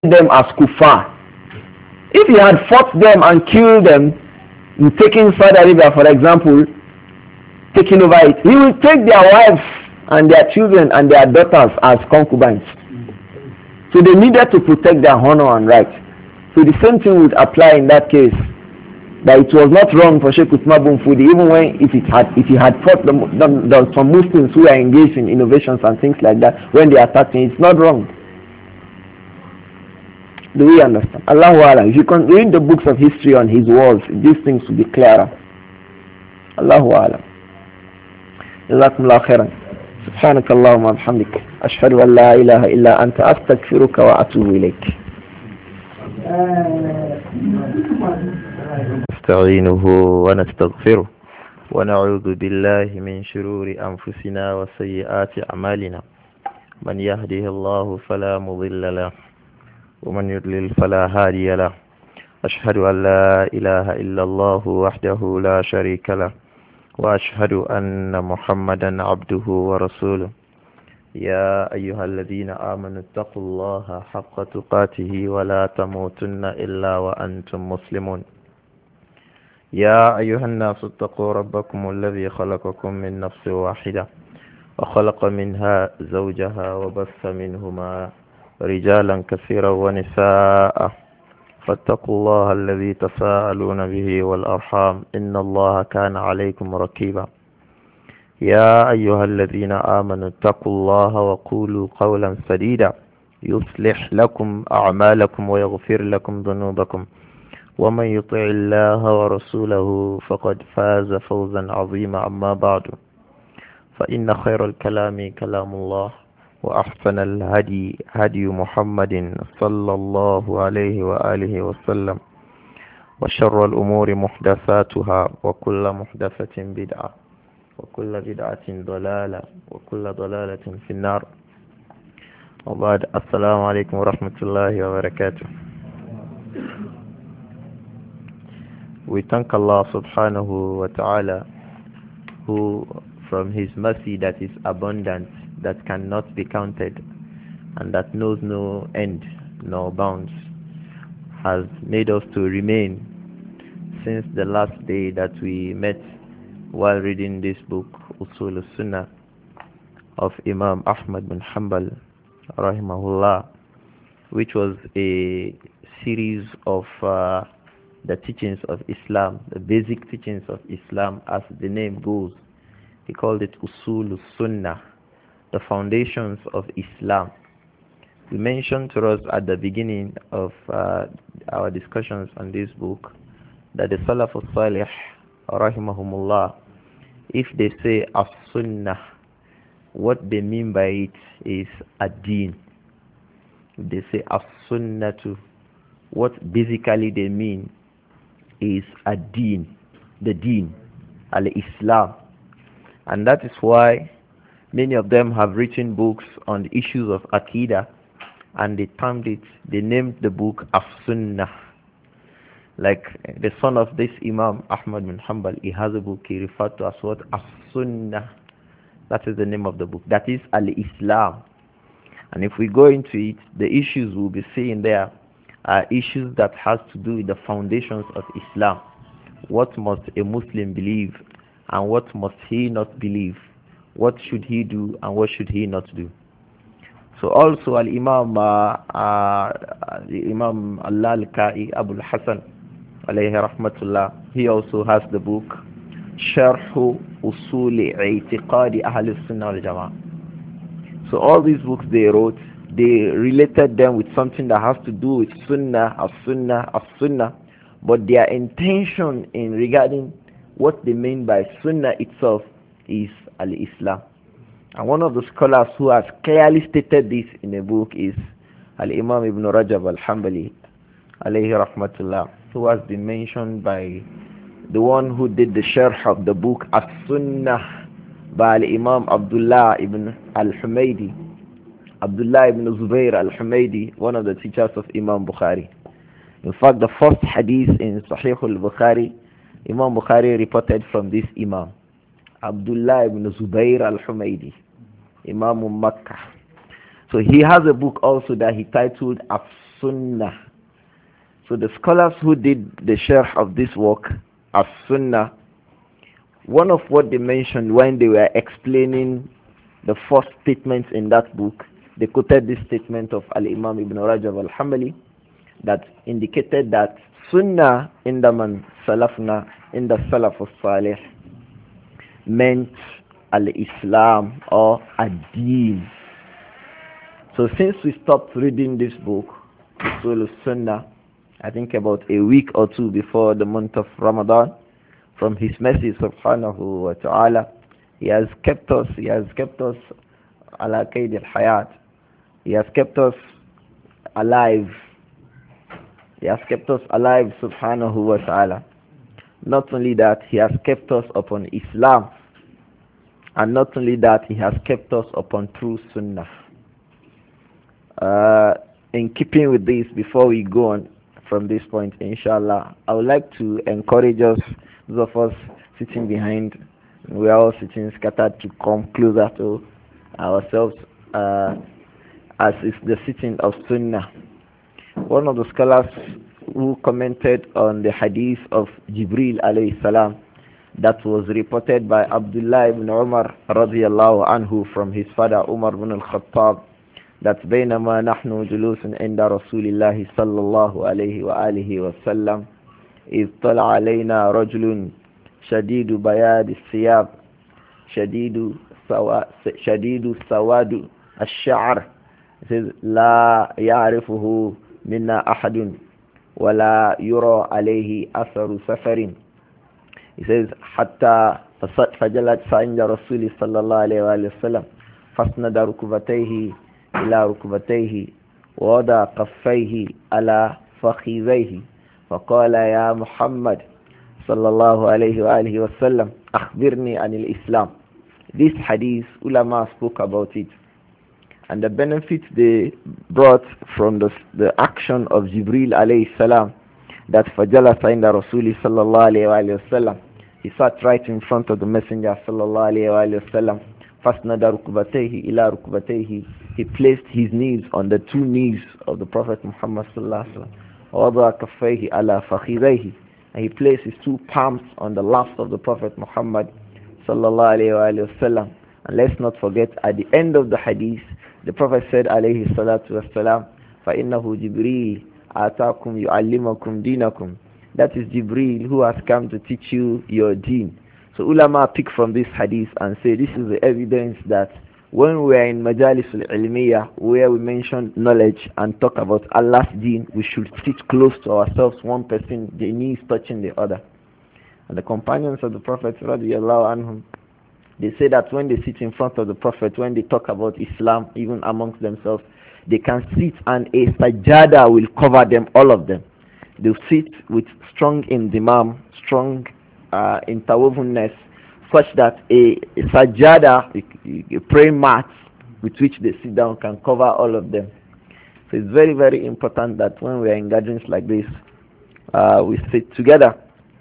them as kuffar. If he had fought them and killed them, in taking Saudi Arabia, for example, taking over it, he will take their wives and their children and their daughters as concubines. So they needed to protect their honor and rights. So the same thing would apply in that case. That it was not wrong for Sheikh Usman bin Fudi, even when if he had fought some Muslims who are engaged in innovations and things like that, when they attacked him, it's not wrong. Do we understand? Allahu Alam. If you can read the books of history on his walls, these things will be clearer. Allahu Alam. جزاكم الله خيرا. سبحانك اللهم وبحمدك أشهد أن لا إله إلا أنت أستغفرك وأتوب إليك. نستعينه ونستغفره ونعوذ بالله من شرور أنفسنا وسيئات أعمالنا من يهده الله فلا مضل له ومن يضلل فلا هادي له أشهد أن لا إله إلا الله وحده لا شريك له وأشهد أن محمدا عبده ورسوله يا أيها الذين آمنوا اتقوا الله حق تقاته ولا تموتن إلا وأنتم مسلمون يا أيها الناس اتقوا ربكم الذي خلقكم من نفس واحدة وخلق منها زوجها وبث منهما رجالا كثيرا ونساء فاتقوا الله الذي تساءلون به والأرحام إن الله كان عليكم رقيبا يا أيها الذين آمنوا اتقوا الله وقولوا قولا سديدا يصلح لكم أعمالكم ويغفر لكم ذنوبكم ومن يطع الله ورسوله فقد فاز فوزا عظيما أما بعد فإن خير الكلام كلام الله وأحسن الهدي هدي محمد صلى الله عليه وآله وسلم وشر الأمور محدثاتها وكل محدثة بدعة وكل بدعة ضلالة وكل ضلالة في النار وبعد السلام عليكم ورحمة الله وبركاته. We thank Allah subhanahu wa ta'ala who from his mercy that is abundant, that cannot be counted and that knows no end nor bounds, has made us to remain since the last day that we met while reading this book Usul al-Sunnah of Imam Ahmad bin Hanbal rahimahullah, which was a series of the teachings of Islam, the basic teachings of Islam as the name goes. He called it Usul al-Sunnah, the foundations of Islam. We mentioned to us at the beginning of our discussions on this book that the Salaf al-Salih rahimahumullah, if they say as-Sunnah, what they mean by it is ad-Din. If they say as-Sunnah, what basically they mean is ad-Din, the Deen, al-Islam. And that is why many of them have written books on the issues of Aqidah, and they named the book As-Sunnah. Like the son of this Imam, Ahmad bin Hanbal, he has a book he referred to as what? As-Sunnah. That is the name of the book. That is Al-Islam. And if we go into it, the issues we'll be seeing there are issues that has to do with the foundations of Islam. What must a Muslim believe and what must he not believe? What should he do and what should he not do? So also Al-Imam Imam Al-Lalkai Abu Al-Hasan alayhi rahmatullah, he also has the book Sharh Usul I'tiqadi Ahl Sunnah wal Jama'ah. So all these books they wrote, they related them with something that has to do with Sunnah, as-Sunnah, as-Sunnah, but their intention in regarding what they mean by Sunnah itself is Al-Islam. And one of the scholars who has clearly stated this in a book is Al-Imam Ibn Rajab Al-Hanbali alayhi rahmatullah, who has been mentioned by the one who did the sharh of the book As-Sunnah by Al-Imam Abdullah ibn Al-Humaydi, Abdullah ibn Zubayr Al-Humaydi, one of the teachers of Imam Bukhari. In fact, the first hadith in Sahih al-Bukhari, Imam Bukhari reported from this Imam, Abdullah ibn Zubayr Al-Humaydi, Imam Makkah. So he has a book also that he titled as-sunnah. So the scholars who did the sharh of this work, as-sunnah, one of what they mentioned when they were explaining the first statements in that book, they quoted this statement of Al-Imam Ibn Rajab al-Hanbali that indicated that sunnah in the man salafna, in the salaf al-salih, meant al-Islam or ad-Deen. So since we stopped reading this book, Usul al-Sunnah, I think about a week or two before the month of Ramadan, from His mercy subhanahu wa ta'ala, He has kept us ala qayd al-hayat. He has kept us alive. He has kept us alive subhanahu wa ta'ala. Not only that, He has kept us upon Islam. And not only that, He has kept us upon true sunnah. In keeping with this, before we go on from this point, inshallah, I would like to encourage us, those of us sitting behind, we are all sitting scattered, to come closer to ourselves, as is the sitting of sunnah. One of the scholars who commented on the hadith of Jibril alayhi salam that was reported by Abdullah ibn Umar radiyallahu anhu from his father Umar ibn al-Khattab, that بينما نحن جلوس عند رسول الله صلى الله عليه وآله وسلم إذ طلع علينا رجل شديد بياض الثياب شديد سواد الشعر لا يعرفه منا أحد ولا يرى عليه أثر سفر. He says حتى فجلت عند رسول صلى الله عليه وآله وسلم فاسند ركبتيه إلى ركبتيه ووضع كفيه على فخذيه فقال يا محمد صلى الله عليه وآله وسلم أخبرني عن الإسلام. This hadith, ulama spoke about it, and the benefit they brought from the action of Jibril alayhi salam, that فَجَلَسَ عِنْدَ رَسُولِ صلى الله عليه وآله وسلم, he sat right in front of the Messenger صلى الله عليه وآله وسلم. فَاسْنَدَ رُكْبَتَيْهِ إِلَى رُكْبَتَيْهِ, he placed his knees on the two knees of the Prophet Muhammad sallallahu alaihi wasallam. وَوَضَعَ كَفَّيْهِ عَلَى فَخِذَيْهِ, and he placed his two palms on the laps of the Prophet Muhammad sallallahu alaihi wasallam. And let's not forget, at the end of the hadith, the Prophet said alayhi salatu wassalam, فَإِنَّهُ جِبْرِيلٌ آتَاكُمْ يُعَلِّمَكُمْ دِينَكُمْ, that is Jibreel who has come to teach you your deen. So ulama pick from this hadith and say this is the evidence that when we are in majalis al-ilmiyah, where we mention knowledge and talk about Allah's deen, we should sit close to ourselves, one person, the knees touching the other. And the companions of the Prophet radiyallahu anhum, they say that when they sit in front of the Prophet, when they talk about Islam, even amongst themselves, they can sit and a sajada will cover them, all of them. They'll sit with strong indimam, strong interwovenness, such that a sajada, a praying mat with which they sit down, can cover all of them. So it's very, very important that when we are in gatherings like this, we sit together.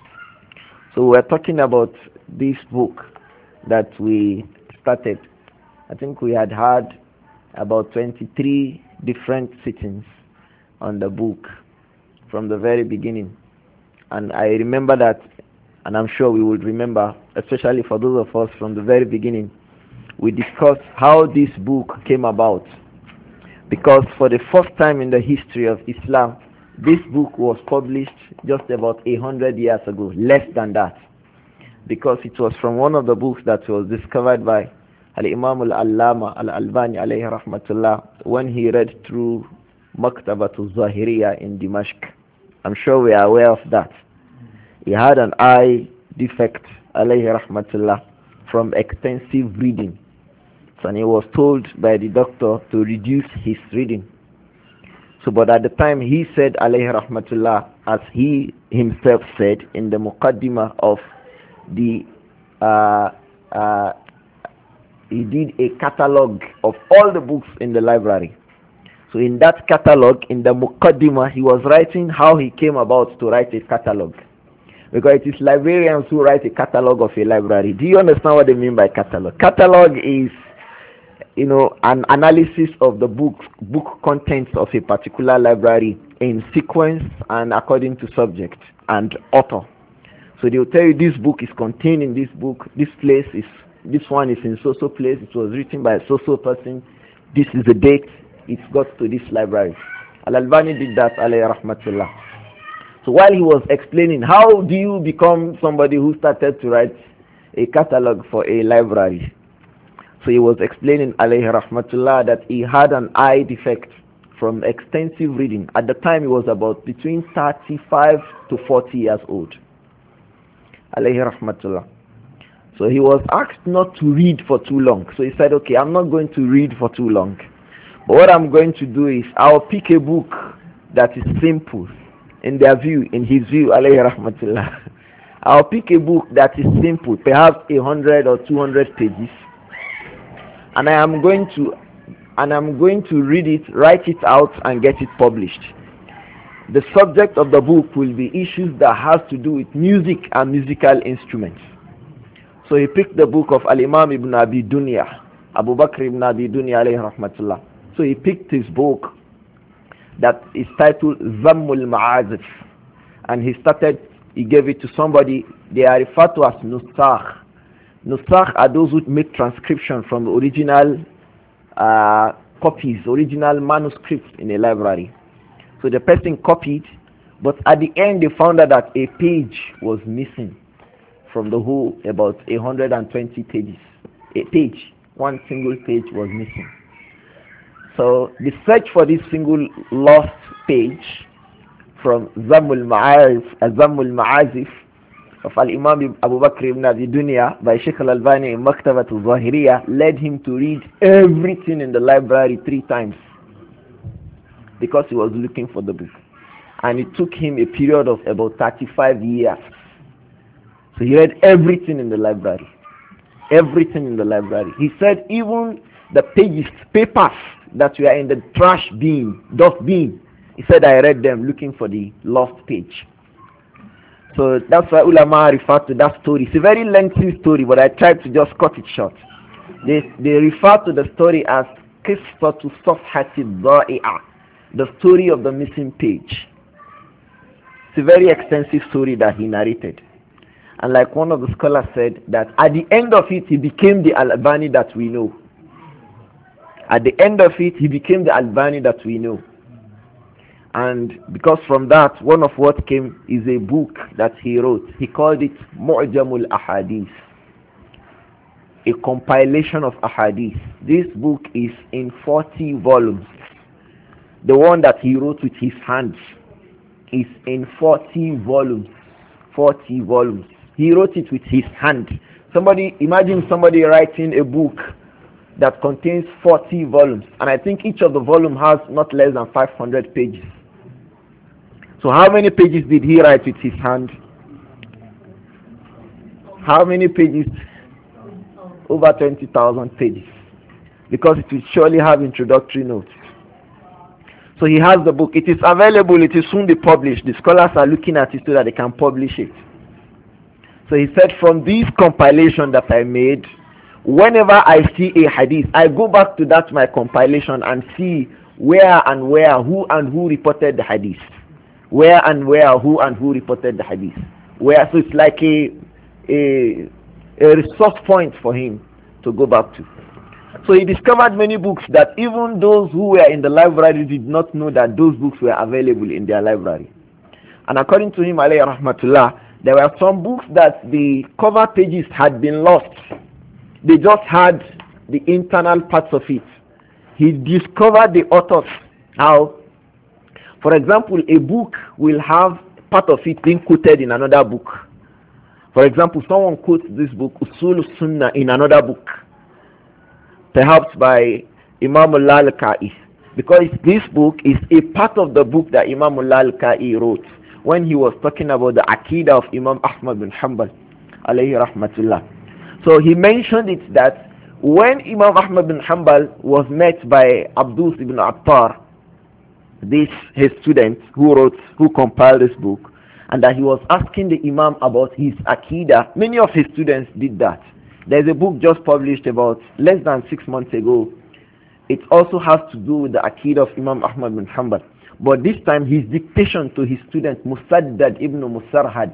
So we're talking about this book that we started. I think we had about 23 different sittings on the book from the very beginning. And I remember that, and I'm sure we would remember, especially for those of us from the very beginning, we discussed how this book came about. Because for the first time in the history of Islam, this book was published just about 100 years ago, less than that. Because it was from one of the books that was discovered by Al-Imam Al-Allama Al-Albani alayhi rahmatullah when he read through Maktabatul Zahiriya in Dimashq. I'm sure we are aware of that. He had an eye defect alayhi rahmatullah from extensive reading. So, and he was told by the doctor to reduce his reading. So, but at the time he said alayhi rahmatullah, as he himself said in the muqaddimah of the he did a catalog of all the books in the library. So in that catalog, in the muqaddimah, he was writing how he came about to write a catalog. Because it is librarians who write a catalog of a library. Do you understand what they mean by catalog? Catalog is an analysis of the book contents of a particular library in sequence and according to subject and author. So they will tell you this book is contained in this book, this one is in so place, it was written by a so person, this is the date, it got to this library. Al-Albani did that, alayhi rahmatullah. So while he was explaining how do you become somebody who started to write a catalog for a library, so he was explaining, alayhi rahmatullah, that he had an eye defect from extensive reading. At the time he was about between 35 to 40 years old, alayhi rahmatullah. So he was asked not to read for too long. So he said, okay, I'm not going to read for too long. But what I'm going to do is I'll pick a book that is simple in his view, alayhi rahmatullah. I'll pick a book that is simple, perhaps 100 or 200 pages. And I'm going to read it, write it out, and get it published. The subject of the book will be issues that has to do with music and musical instruments. So he picked the book of Al-Imam Ibn Abi Dunya, Abu Bakr Ibn Abi Dunya alayhi rahmatullah. So he picked his book that is titled Zammul Ma'azif, and he gave it to somebody. They are referred to as Nusakh. Nusakh are those who make transcription from the original copies, original manuscripts in a library. So the person copied, but at the end they found out that a page was missing from the whole, about 120 pages. One single page was missing. So the search for this single lost page from Zammul Ma'azif of Al-Imam Abu Bakr ibn Abi Dunya by Sheikh Al-Albani in Maktabat al-Zahiriyah led him to read everything in the library 3 times because he was looking for the book. And it took him a period of about 35 years. So he read everything in the library. Everything in the library. He said even the papers that were in the trash bin, dust bin, he said I read them looking for the lost page. So that's why ulama refer to that story. It's a very lengthy story, but I tried to just cut it short. They refer to the story as Qissatu Safhati Dha'i'a, the story of the missing page. It's a very extensive story that he narrated. And like one of the scholars said, that at the end of it, he became the Al-Albani that we know. At the end of it, he became the Albani that we know. And because from that, one of what came is a book that he wrote. He called it Mu'jamul Ahadith, a compilation of ahadith. This book is in 40 volumes. The one that he wrote with his hands is in 40 volumes. 40 volumes. He wrote it with his hand. Imagine somebody writing a book that contains 40 volumes, and I think each of the volume has not less than 500 pages. So how many pages did he write with his hand? How many pages? Over 20,000 pages, because it will surely have introductory notes. So he has the book. It is available. It will soon be published. The scholars are looking at it so that they can publish it. So he said, from this compilation that I made, whenever I see a hadith, I go back to that my compilation and see where and where, who and who reported the hadith. Where and where, who and who reported the hadith. So it's like a resource point for him to go back to. So he discovered many books that even those who were in the library did not know that those books were available in their library. And according to him, alayhi rahmatullah, there were some books that the cover pages had been lost. They just had the internal parts of it. He discovered the authors. How? For example, a book will have part of it being quoted in another book. For example, someone quotes this book, Usul Sunnah, in another book, perhaps by Imam al-Lalaka'i, because this book is a part of the book that Imam al-Lalaka'i wrote when he was talking about the Aqidah of Imam Ahmad bin Hanbal, alayhi rahmatullah. So he mentioned it that when Imam Ahmad bin Hanbal was met by Abdus ibn Attar, his student who compiled this book, and that he was asking the Imam about his Aqidah. Many of his students did that. There's a book just published about less than 6 months ago. It also has to do with the Aqid of Imam Ahmad bin Hanbal. But this time his dictation to his student Musaddad ibn Musarhad.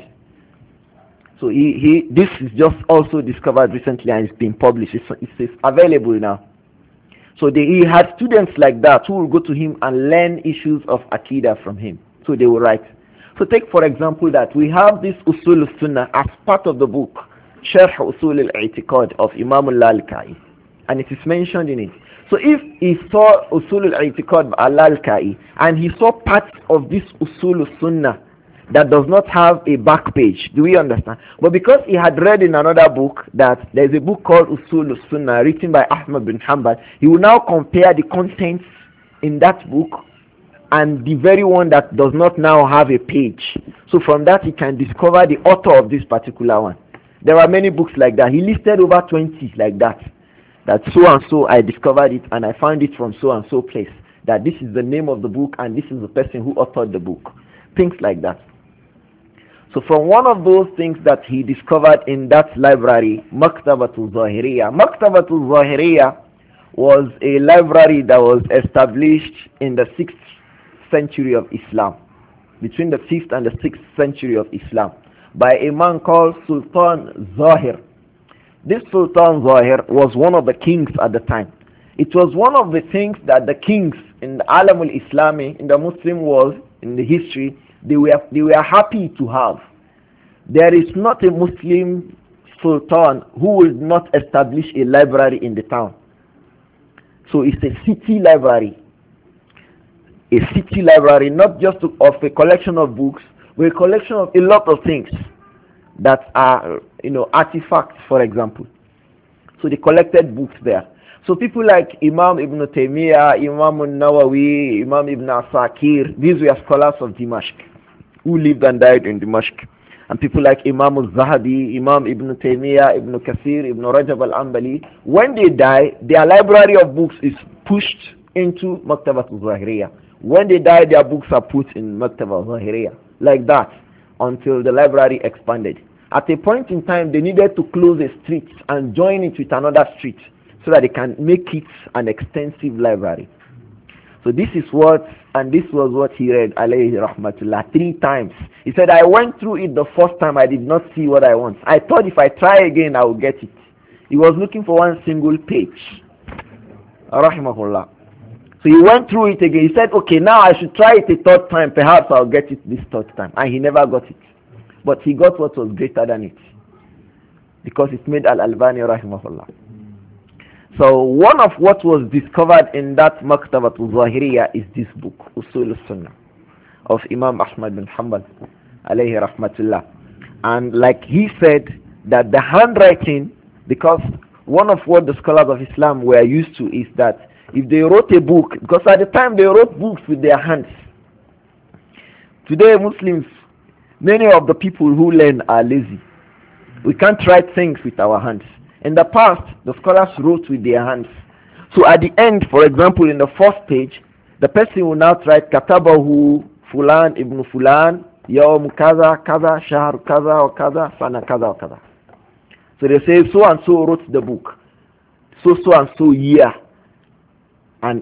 So this is just also discovered recently and it's been published. It's available now. So he had students like that who will go to him and learn issues of Aqidah from him. So they will write. So take for example that we have this Usul al-Sunnah as part of the book Sharh Usul al-I'tiqad of Imam al-Lalkai, and it is mentioned in it. So if he saw Usul al-I'tiqad by al-Lalkai and he saw parts of this Usul al-Sunnah that does not have a back page, do we understand? But because he had read in another book that there is a book called Usul al-Sunnah written by Ahmad bin Hanbal, he will now compare the contents in that book and the very one that does not now have a page. So from that he can discover the author of this particular one. There are many books like that. He listed over 20 like that. That so and so I discovered it and I found it from so and so place. That this is the name of the book and this is the person who authored the book. Things like that. So from one of those things that he discovered in that library, Maktabatul Zahiriya. Maktabatul Zahiriya was a library that was established in the 6th century of Islam, between the 5th and the 6th century of Islam, by a man called Sultan Zahir. This Sultan Zahir was one of the kings at the time. It was one of the things that the kings in the Alam al-Islami, in the Muslim world, in the history, they were happy to have. There is not a Muslim sultan who will not establish a library in the town. So it's a city library. A city library, not just of a collection of books, but a collection of a lot of things that are, artifacts, for example. So they collected books there. So people like Imam Ibn Taymiyyah, Imam Nawawi, Imam Ibn Asakir, these were scholars of Dimashq who lived and died in Dimashq. And people like Imam al-Zahabi, Imam Ibn Taymiyyah, Ibn Kathir, Ibn Rajab al-Ambali, when they die, their library of books is pushed into Maktabat al-Zahiriyah. When they die, their books are put in Maktabat al-Zahiriyah. Like that, until the library expanded. At a point in time, they needed to close a street and join it with another street so that they can make it an extensive library. So this is what, and this was what he read, alayhi rahmatullah, 3 times. He said, I went through it the first time, I did not see what I want. I thought if I try again, I will get it. He was looking for one single page. Rahimahullah. So he went through it again. He said, okay, now I should try it a 3rd time. Perhaps I'll get it this 3rd time. And he never got it. But he got what was greater than it. Because it made Al-Albani rahimahullah. So one of what was discovered in that Maktabatul Zahiriyah is this book, Usul al-Sunnah, of Imam Ahmad bin Hanbal, alayhi rahmatullah. And like he said, that the handwriting, because one of what the scholars of Islam were used to is that if they wrote a book, because at the time they wrote books with their hands. Today Muslims, many of the people who learn are lazy. We can't write things with our hands. In the past, the scholars wrote with their hands. So at the end, for example, in the 1st page, the person will now write Katabahu Fulan ibn Fulan Yawm Kaza Kaza Shahr Kaza or Kaza Sana Kaza or Kaza. So they say so and so wrote the book. So and so year. And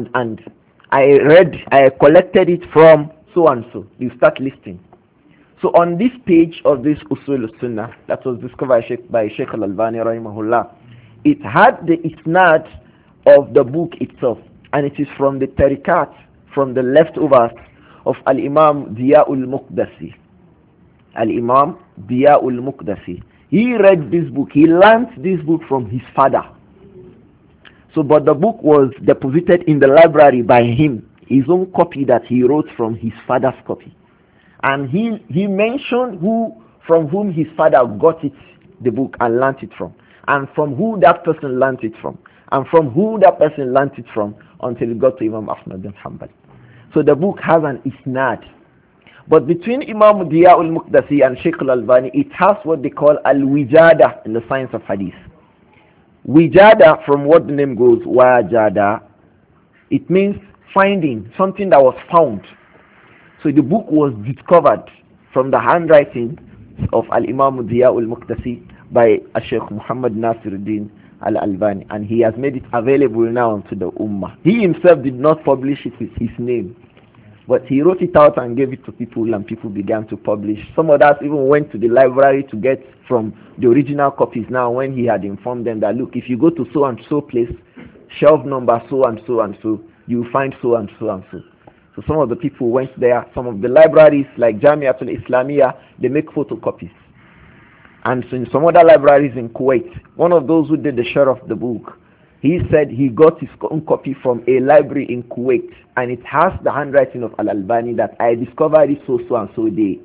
I collected it from so and so. You start listing. So on this page of this Usul al-Sunnah that was discovered by Sheikh al-Albani rahimahullah, it had the isnad of the book itself, and it is from the tariqat, from the leftovers of Al-Imam Diya'ul Muqdasi. Al-Imam Diya'ul Muqdasi. He read this book, he learned this book from his father. So but the book was deposited in the library by him, his own copy that he wrote from his father's copy. And he mentioned from whom his father got it, the book, and learnt it from, and from who that person learnt it from, and from who that person learnt it from, until it got to Imam Ahmad bin Hanbal. So the book has an isnad. But between Imam Diya'ul Muqdasi and Sheikh al-Albani, it has what they call al-wijada in the science of hadith. Wijada, from what the name goes, wajada, it means finding, something that was found. So the book was discovered from the handwriting of Al-Imam Diya'ul Muqdasi by Sheikh Muhammad Nasiruddin Al-Albani, and he has made it available now to the Ummah. He himself did not publish it with his name, but he wrote it out and gave it to people, and people began to publish. Some of us even went to the library to get from the original copies now, when he had informed them that, look, if you go to so and so place, shelf number so and so and so, you find so and so and so. So some of the people went there. Some of the libraries like Jamiatul Islamiyah, they make photocopies. And so in some other libraries in Kuwait, one of those who did the share of the book, he said he got his own copy from a library in Kuwait, and it has the handwriting of Al-Albani that I discovered it so and so day.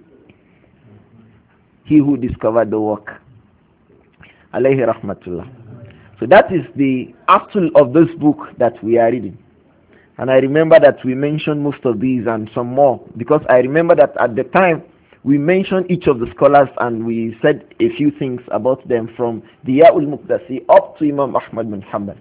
He who discovered the work. Alayhi rahmatullah. So that is the actual of this book that we are reading. And I remember that we mentioned most of these and some more, because I remember that at the time we mentioned each of the scholars and we said a few things about them, from Diya'ul Muqdasi up to Imam Ahmad bin Hanbal.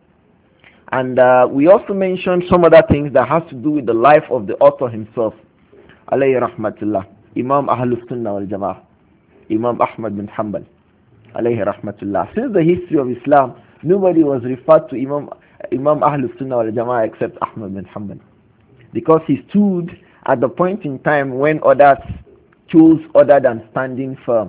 And we also mentioned some other things that has to do with the life of the author himself, alayhi rahmatullah, Imam Ahlus Sunnah wal Jama'ah, Imam Ahmad bin Hanbal, alayhi rahmatullah. Since the history of Islam, nobody was referred to Imam Ahlus Sunnah wal Jama'ah except Ahmad bin Hanbal, because he stood at the point in time when others chose other than standing firm.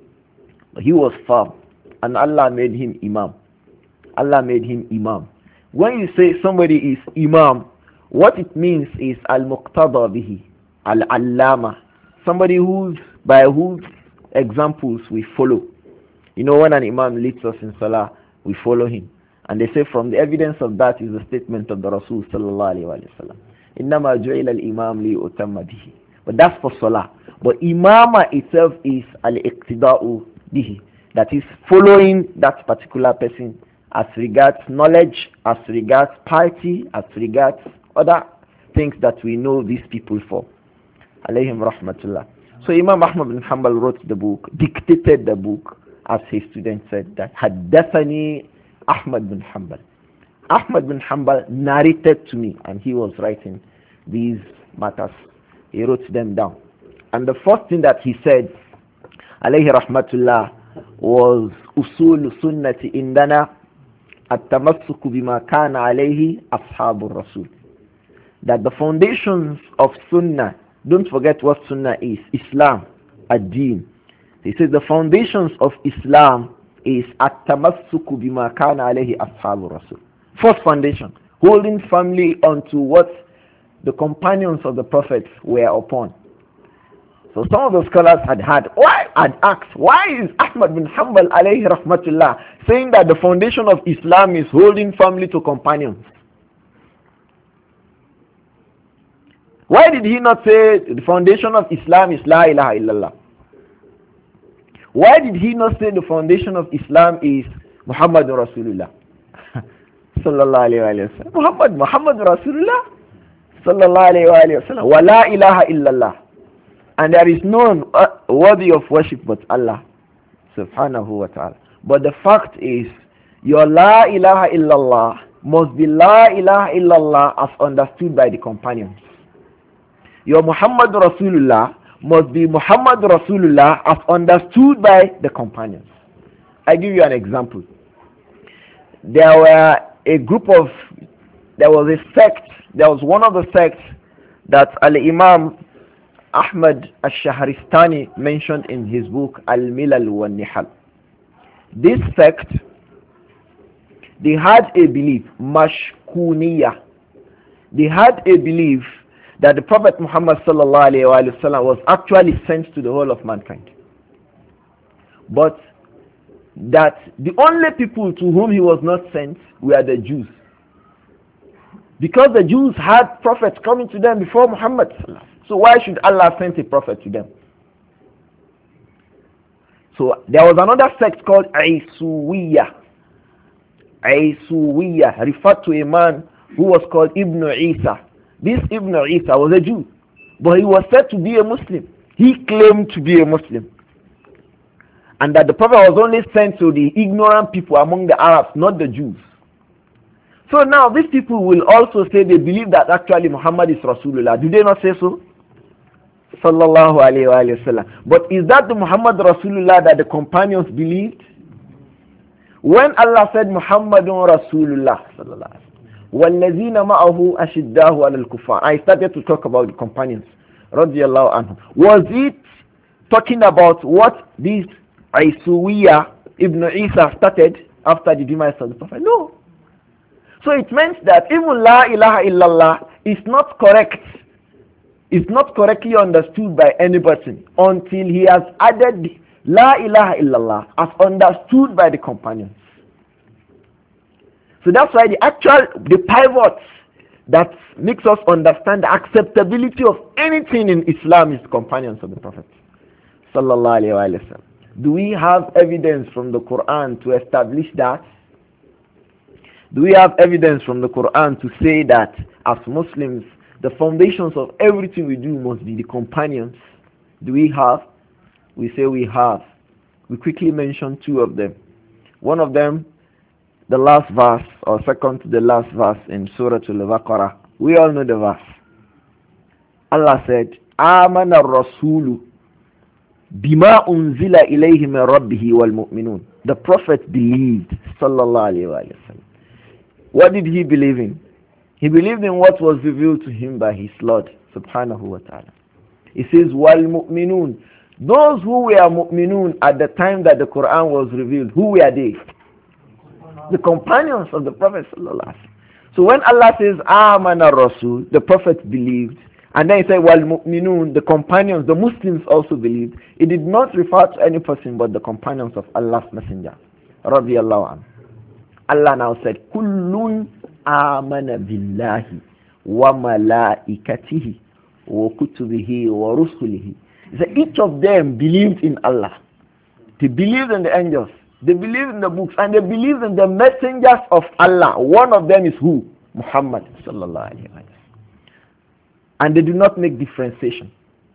He was firm, and Allah made him Imam. Allah made him Imam. When you say somebody is Imam, what it means is Al-Muqtada bihi, Al-Allama, somebody by whose examples we follow. You know, when an Imam leads us in Salah, we follow him. And they say from the evidence of that is the statement of the Rasul sallallahu alayhi wa sallam, إِنَّمَا جُعِلَ الْإِمَامِ لِيُؤْتَمَّ بِهِ. But that's for Salah. But Imama itself is al-iqtida'u bihi, that is following that particular person as regards knowledge, as regards piety, as regards other things that we know these people for. Alayhim rahmatullah. So Imam Ahmad bin Hanbal wrote the book, dictated the book, as his student said, that Haddathani Ahmad bin Hanbal. Ahmad bin Hanbal narrated to me, and he was writing these matters. He wrote them down. And the first thing that he said, alayhi rahmatullah, was usul sunnati indana at-tamassuku bima kana alayhi ashabur rasul. That the foundations of sunnah, don't forget what sunnah is, Islam, ad-deen. He says the foundations of Islam is at-tamassuku bima kana alayhi ashabur rasul. First foundation, holding firmly onto what the companions of the Prophet were upon. So some of the scholars had asked, why is Ahmad bin Hanbal alayhi rahmatullah saying that the foundation of Islam is holding firmly to companions? Why did he not say the foundation of Islam is La ilaha illallah? Why did he not say the foundation of Islam is Muhammadur Rasulullah? Sallallahu alayhi wa sallam. Muhammad Rasulullah? Sallallahu alayhi wa sallam. Wa la ilaha illallah. And there is none worthy of worship but Allah subhanahu wa ta'ala. But the fact is, your La ilaha illallah must be La ilaha illallah as understood by the companions. Your Muhammad Rasulullah must be Muhammad Rasulullah as understood by the companions. I give you an example. There was one of the sects that Al-Imam Ahmad al-Shahristani mentioned in his book Al-Milal wa Nihal. This sect, they had a belief, Mashkuniyah. They had a belief that the Prophet Muhammad sallallahu alayhi wa sallam was actually sent to the whole of mankind. But that the only people to whom he was not sent were the Jews. Because the Jews had prophets coming to them before Muhammad sallallahu. So why should Allah send a prophet to them? So there was another sect called Aisuwiyah. Aisuwiyah referred to a man who was called Ibn Isa. This Ibn Isa was a Jew, but he was said to be a Muslim. He claimed to be a Muslim. And that the prophet was only sent to the ignorant people among the Arabs, not the Jews. So now these people will also say they believe that actually Muhammad is Rasulullah. Do they not say so? Sallallahu alayhi wa sallam. But is that the Muhammad Rasulullah that the companions believed? When Allah said Muhammadun Rasulullah sallallahu وَالَّذِينَ مَعَهُ أَشِدَّاهُ عَلَى الْكُفَّارِ, I started to talk about the companions. Radiyallahu anhu. Was it talking about what this Aisuwiya Ibn Isa started after the demise of the Prophet? No. So it means that even La ilaha illallah is not correct. It's not correctly understood by any person until he has added La ilaha illallah as understood by the companions. So that's why the pivot that makes us understand the acceptability of anything in Islam is the companions of the Prophet. Sallallahu alayhi wa sallam. Do we have evidence from the Quran to establish that? Do we have evidence from the Quran to say that as Muslims, the foundations of everything we do must be the companions? Do we have? We say we have. We quickly mention two of them. One of them, the last verse, or second to the last verse in Surah Al-Baqarah. We all know the verse. Allah said, Amana Rasulu bima unzila ilayhi min rabbihi wal mu'minun. The Prophet believed, sallallahu alayhi wa sallam. What did he believe in? He believed in what was revealed to him by his Lord, subhanahu wa ta'ala. He says, wal mu'minun. Those who were mu'minun at the time that the Quran was revealed, who were they? The companions of the Prophet sallallahu alaihi wasallam. So when Allah says Amana Rasul, the Prophet believed, and then he said wal mu'minun, the companions, the Muslims also believed, it did not refer to any person but the companions of Allah's Messenger, radiyallahu anhu. Allah now said kullun amana billahi wa malaikatihi wa kutubihi wa rusulihi. He said each of them believed in Allah. They believed in the angels, they believe in the books, and they believe in the messengers of Allah. One of them is who? Muhammad sallallahu alaihi wasallam. And they do not make differentiation.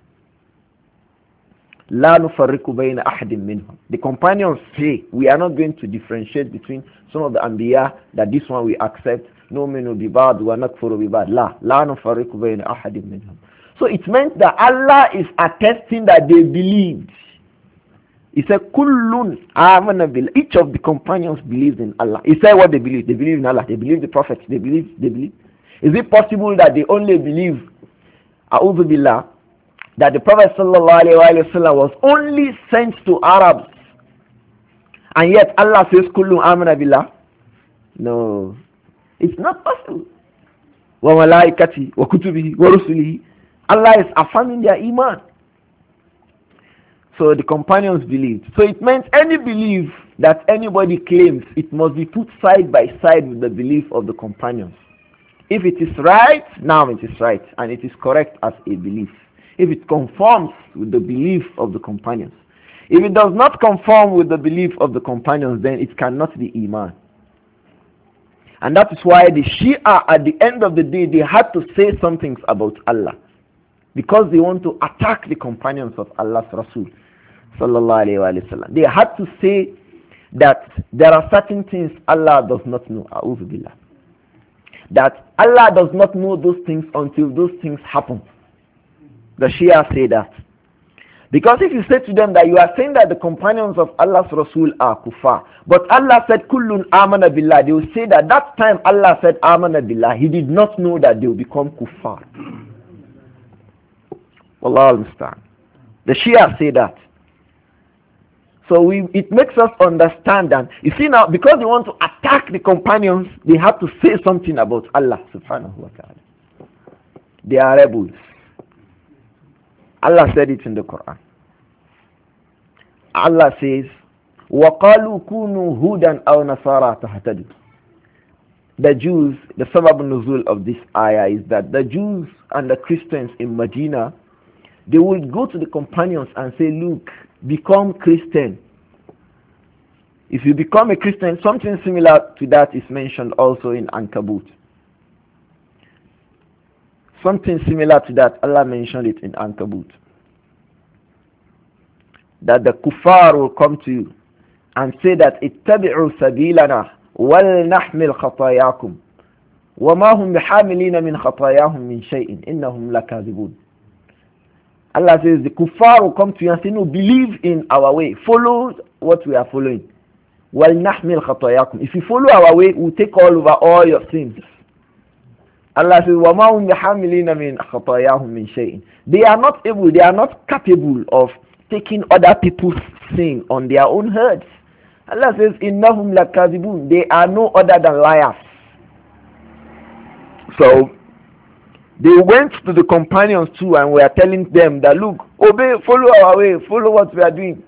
La nufarriqu bayna ahadin minhum. The companions say we are not going to differentiate between some of the anbiya, that this one we accept, no minu bi ba'd wa nakfuru bi ba'd. La nufarriqu bayna ahadin minhum. So it meant that Allah is attesting that they believed. He said, Kullun amana billah. Each of the companions believed in Allah. He said what they believe. They believe in Allah. They believe the prophets. They believe. Is it possible that they only believe, a'udhu billah, that the Prophet sallallahu alaihi wasallam was only sent to Arabs, and yet Allah says, Kullun amana billah? No. It's not possible. Wa malaikati wa kutubihi wa rusulihi. Allah is affirming their iman. So the companions believed. So it meant any belief that anybody claims, it must be put side by side with the belief of the companions. If it is right, now it is right, and it is correct as a belief. If it conforms with the belief of the companions. If it does not conform with the belief of the companions, then it cannot be iman. And that is why the Shia, at the end of the day, they had to say some things about Allah, because they want to attack the companions of Allah's Rasul sallallahu alayhi wa sallam. They had to say that there are certain things Allah does not know, a'udhu billah. That Allah does not know those things until those things happen. The Shia say that. Because if you say to them that you are saying that the companions of Allah's Rasul are kuffar, but Allah said kullun amana billah, they will say that time Allah said amana billah, he did not know that they will become kuffar. Wallahu al-musta'an. The Shia say that. So it makes us understand that, you see now, because they want to attack the companions, they have to say something about Allah subhanahu wa ta'ala. They are rebels. Allah said it in the Quran. Allah says, وَقَالُوا كُونُوا هُودًا أَوْ نَصَارَى تَهْتَدُوا. The Jews, the sabab nuzul of this ayah is that the Jews and the Christians in Medina, they would go to the companions and say, look, become Christian. If you become a Christian, something similar to that is mentioned also in Ankabut. Something similar to that, Allah mentioned it in Ankabut. That the kuffar will come to you and say that ittabi'u sabilana wal nahmil khatayakum wa ma hum bihamilina min khatayahum min shay'in innahum lakadhibun. Allah says the kuffar will come to you and say, no, believe in our way. Follow what we are following. وَلْنَحْمِلْ خَطَايَاكُمْ. If you follow our way, we'll take over all your sins. Allah says, وَمَا هُمْ بِحَامِلِينَ مِنْ خَطَايَاهُمْ مِنْ شَيْءٍ. They are not able, they are not capable of taking other people's sin on their own heads. Allah says, إِنَّهُمْ لَكَاذِبُونَ. They are no other than liars. So, they went to the companions too and were telling them that, look, obey, follow our way, follow what we are doing.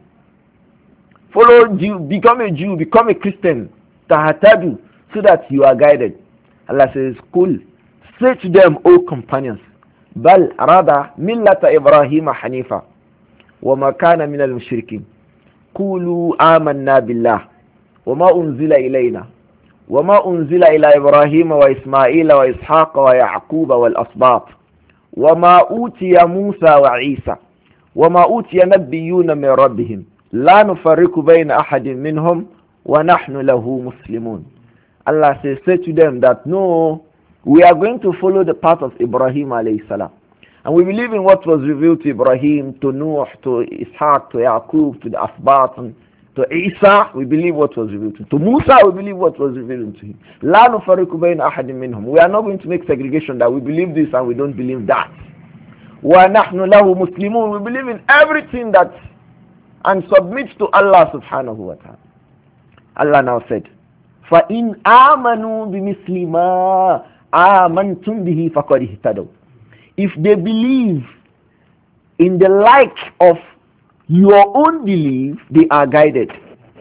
Follow Jew, become a Jew, become a Christian, tahatadu, so that you are guided. Allah says, Qul, say to them, O companions, bal rather millata Ibrahim hanifa, wa ma kana min al-mushrikin. Qulu amanna billah, wa ma unzila ilayna, wa ma unzila ila Ibrahim wa Ismaila wa Ishaq wa Yaquba wal asbat, wa ma utiya Musa wa Isa, wa ma utiya nabiyyuna min rabbihim. لا نفرق بين أحد منهم ونحن له مسلمون. Allah says, say to them that no, we are going to follow the path of Ibrahim alayhi salam. And we believe in what was revealed to Ibrahim, to Nuh, to Ishaq, to Yaqub, to the Asbat, and to Isa. We believe what was revealed to him. To Musa, we believe what was revealed to him. لا نفرق بين أحد منهم. We are not going to make segregation that we believe this and we don't believe that. ونحن له مسلمون. We believe in everything that and submit to Allah subhanahu wa ta'ala. Allah now said, فَإِنْ آمَنُوا بِمِثْلِ مَا آمَنْتُمْ بِهِ فَقَدْ اهْتَدَوْا. If they believe in the like of your own belief, they are guided.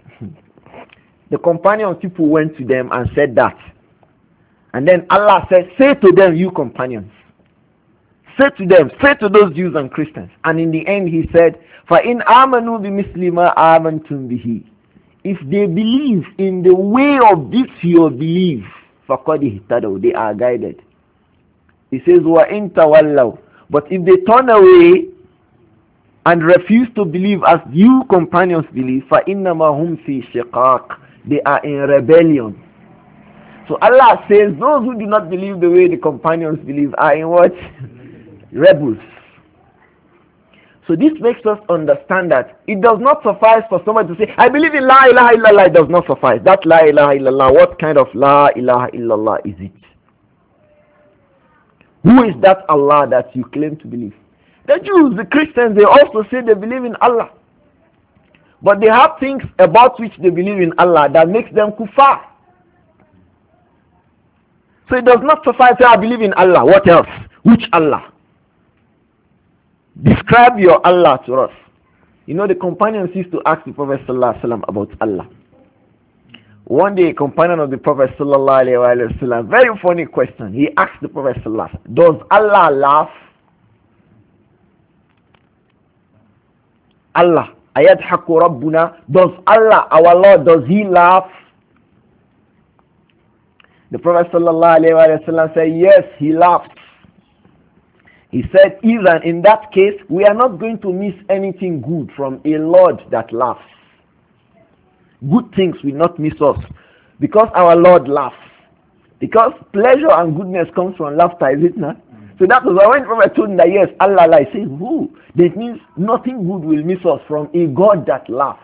The companion people went to them and said that. And then Allah said, say to them, you companions. Say to them, say to those Jews and Christians. And in the end he said, فَإِنْ آمَنُوا بِمِثْلِ مَا آمَنْتُمْ بِهِ. If they believe in the way of this your belief, فَقَدْ اهْتَدَوْا. They are guided. He says, وَإِنْ تَوَلَّوْا. But if they turn away and refuse to believe as you companions believe, فَإِنَّمَا هُمْ فِي شِقَاقٍ. They are in rebellion. So Allah says, those who do not believe the way the companions believe are in what? Rebels. So this makes us understand that it does not suffice for someone to say, I believe in La ilaha illallah. It does not suffice. That La ilaha illallah, what kind of La ilaha illallah is it? Who is that Allah that you claim to believe? The Jews, the Christians, they also say they believe in Allah. But they have things about which they believe in Allah that makes them kuffar. So it does not suffice to say, I believe in Allah. What else? Which Allah? Describe your Allah to us. You know, the companions used to ask the Prophet ﷺ about Allah. One day, a companion of the Prophet ﷺ, very funny question. He asked the Prophet ﷺ, does Allah laugh? Allah, ayadhaku rabbuna, does Allah, our Lord, does he laugh? The Prophet ﷺ said, yes, he laughed. He said, even in that case, we are not going to miss anything good from a Lord that laughs. Good things will not miss us because our Lord laughs. Because pleasure and goodness comes from laughter, is it not? So that was when the Prophet told him that yes, Allah laughs. He said, who? That means nothing good will miss us from a God that laughs.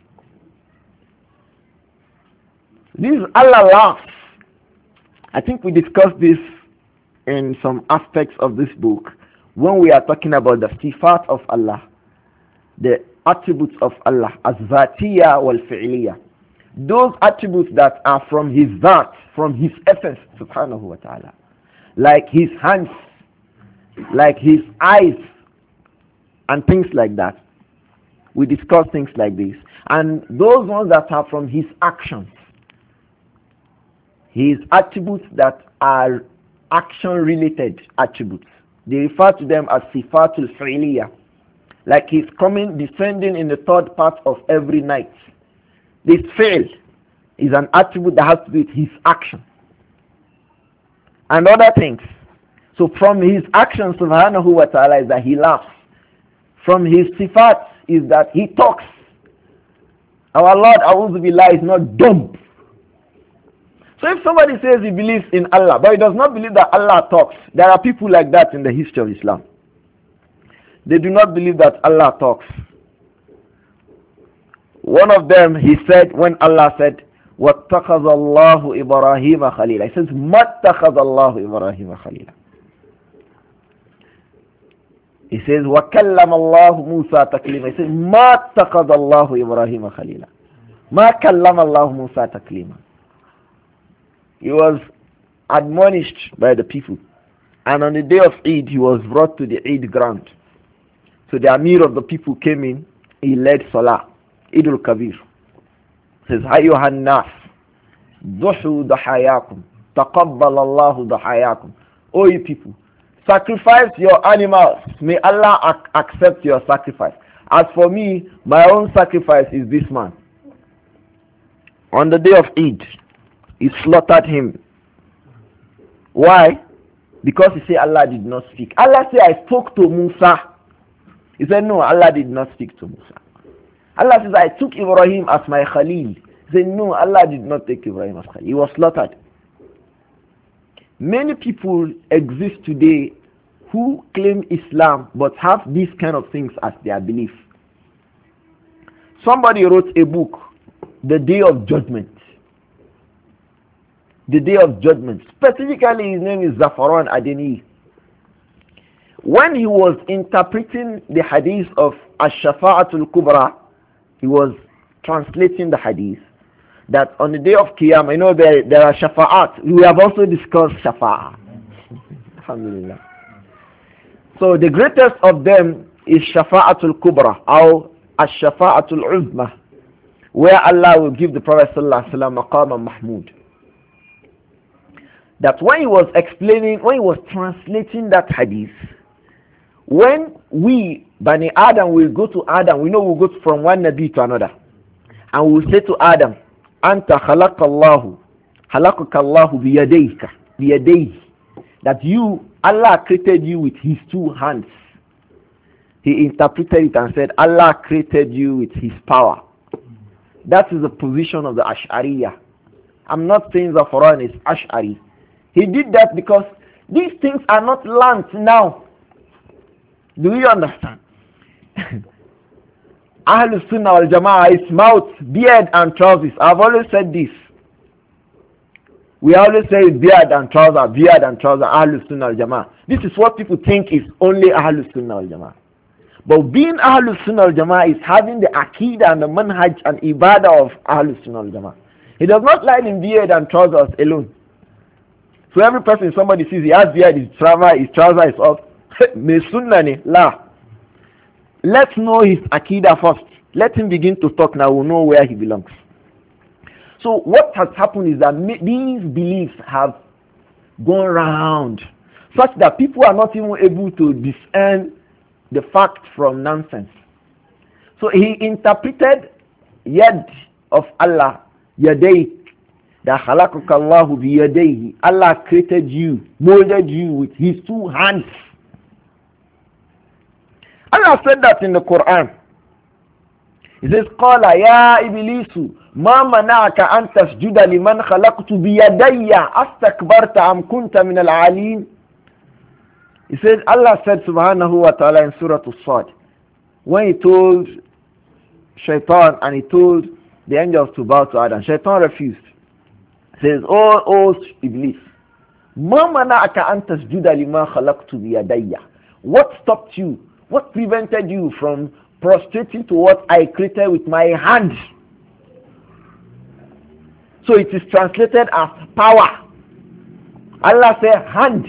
This Allah laughs. I think we discussed this in some aspects of this book when we are talking about the sifat of Allah, the attributes of Allah, as-zatiyya wal-fi'liyya. Those attributes that are from his zat, from his essence, subhanahu wa ta'ala. Like his hands, like his eyes, and things like that. We discuss things like this. And those ones that are from his actions. His attributes that are action-related attributes. They refer to them as sifatul fi'liyah. Like he's coming, descending in the third part of every night. This fi'l is an attribute that has to do with his action. And other things. So from his action, subhanahu wa ta'ala, is that he laughs. From his sifat is that he talks. Our Lord, a'udhu billah, is not dumb. So if somebody says he believes in Allah, but he does not believe that Allah talks, there are people like that in the history of Islam. They do not believe that Allah talks. One of them, he said, when Allah said, وَاتَّخَذَ اللَّهُ إِبْرَاهِيمَ خَلِيلًا, he says, مَاتَّخَذَ اللَّهُ إِبْرَاهِيمَ خَلِيلًا. He says, وَكَلَّمَ اللَّهُ مُوسَى تَكْلِيمًا. He says, مَاتَّخَذَ اللَّهُ إِبْرَاهِيمَ خَلِيلًا. مَا كَلَّمَ اللَّهُ مُوسَى تَكْلِيمًا. He was admonished by the people. And on the day of Eid, he was brought to the Eid ground. So the Amir of the people came in, he led Salah, Eid al-Kabir. Says, أيها الناس ضحوا ضحاياكم تقبل الله ضحاياكم. O you people, sacrifice your animals. May Allah accept your sacrifice. As for me, my own sacrifice is this man. On the day of Eid, he slaughtered him. Why? Because he said Allah did not speak. Allah said, I spoke to Musa. He said, no, Allah did not speak to Musa. Allah says, I took Ibrahim as my Khalil. He said, no, Allah did not take Ibrahim as Khalil. He was slaughtered. Many people exist today who claim Islam but have these kind of things as their belief. Somebody wrote a book, The Day of Judgment. The Day of Judgment. Specifically, his name is Zafaran Adeni. When he was interpreting the hadith of Ash-Shafa'atul Kubra, he was translating the hadith that on the day of Qiyamah, you know there are Shafa'at. We have also discussed Shafa'ah. Alhamdulillah. So the greatest of them is Shafa'atul Kubra or Ash-Shafa'atul Uzma, where Allah will give the Prophet Sallallahu Alaihi Wasallam Maqam Mahmud. That when he was explaining, when he was translating that hadith, when we, Bani Adam, will go to Adam, we know we'll go from one Nabi to another. And we'll say to Adam, Anta khalaqallahu, khalaqakallahu biyadayhi. That you, Allah created you with his two hands. He interpreted it and said, Allah created you with his power. That is the position of the Ash'ariyah. I'm not saying Zafaran is Ash'ari. He did that because these things are not learnt now. Do you understand? Ahlul Sunnah wal Jama'ah is mouth, beard and trousers. I've always said this. We always say beard and trouser, Ahlul Sunnah wal Jama'ah. This is what people think is only Ahlul Sunnah wal Jama'ah. But being Ahlul Sunnah wal Jama'ah is having the Aqidah and the Manhaj and Ibadah of Ahlul Sunnah wal Jama'ah. He does not lie in beard and trousers alone. So every person somebody sees he has beard, his trouser is off. Me sunnah ni la. Let's know his Aqidah first. Let him begin to talk now. We'll know where he belongs. So what has happened is that these beliefs have gone round such that people are not even able to discern the fact from nonsense. So he interpreted yad of Allah, yadayk, that khalaqakallahu biyadayhi. Allah created you, molded you with his two hands. Allah said that in the Quran. He says, قَالَ يَا إِبْلِيسُ مَا مَنَعَكَ أَن تَسْجُدَ لِمَنْ خَلَقْتُ بِيَدَيَّ أَسْتَكْبَرْتَ أَمْ كُنْتَ مِنَ الْعَالِينَ. He said, Allah said subhanahu wa ta'ala in Surah As-Sad, when he told Shaitan and he told the angels to bow to Adam, Shaitan refused. He says, Oh Iblis, مَا مَنَعَكَ أَن تَسْجُدَ لِمَنْ خَلَقْتُ بِيَدَيَّ. What stopped you? What prevented you from prostrating to what I created with my hand? So it is translated as power. Allah said hand.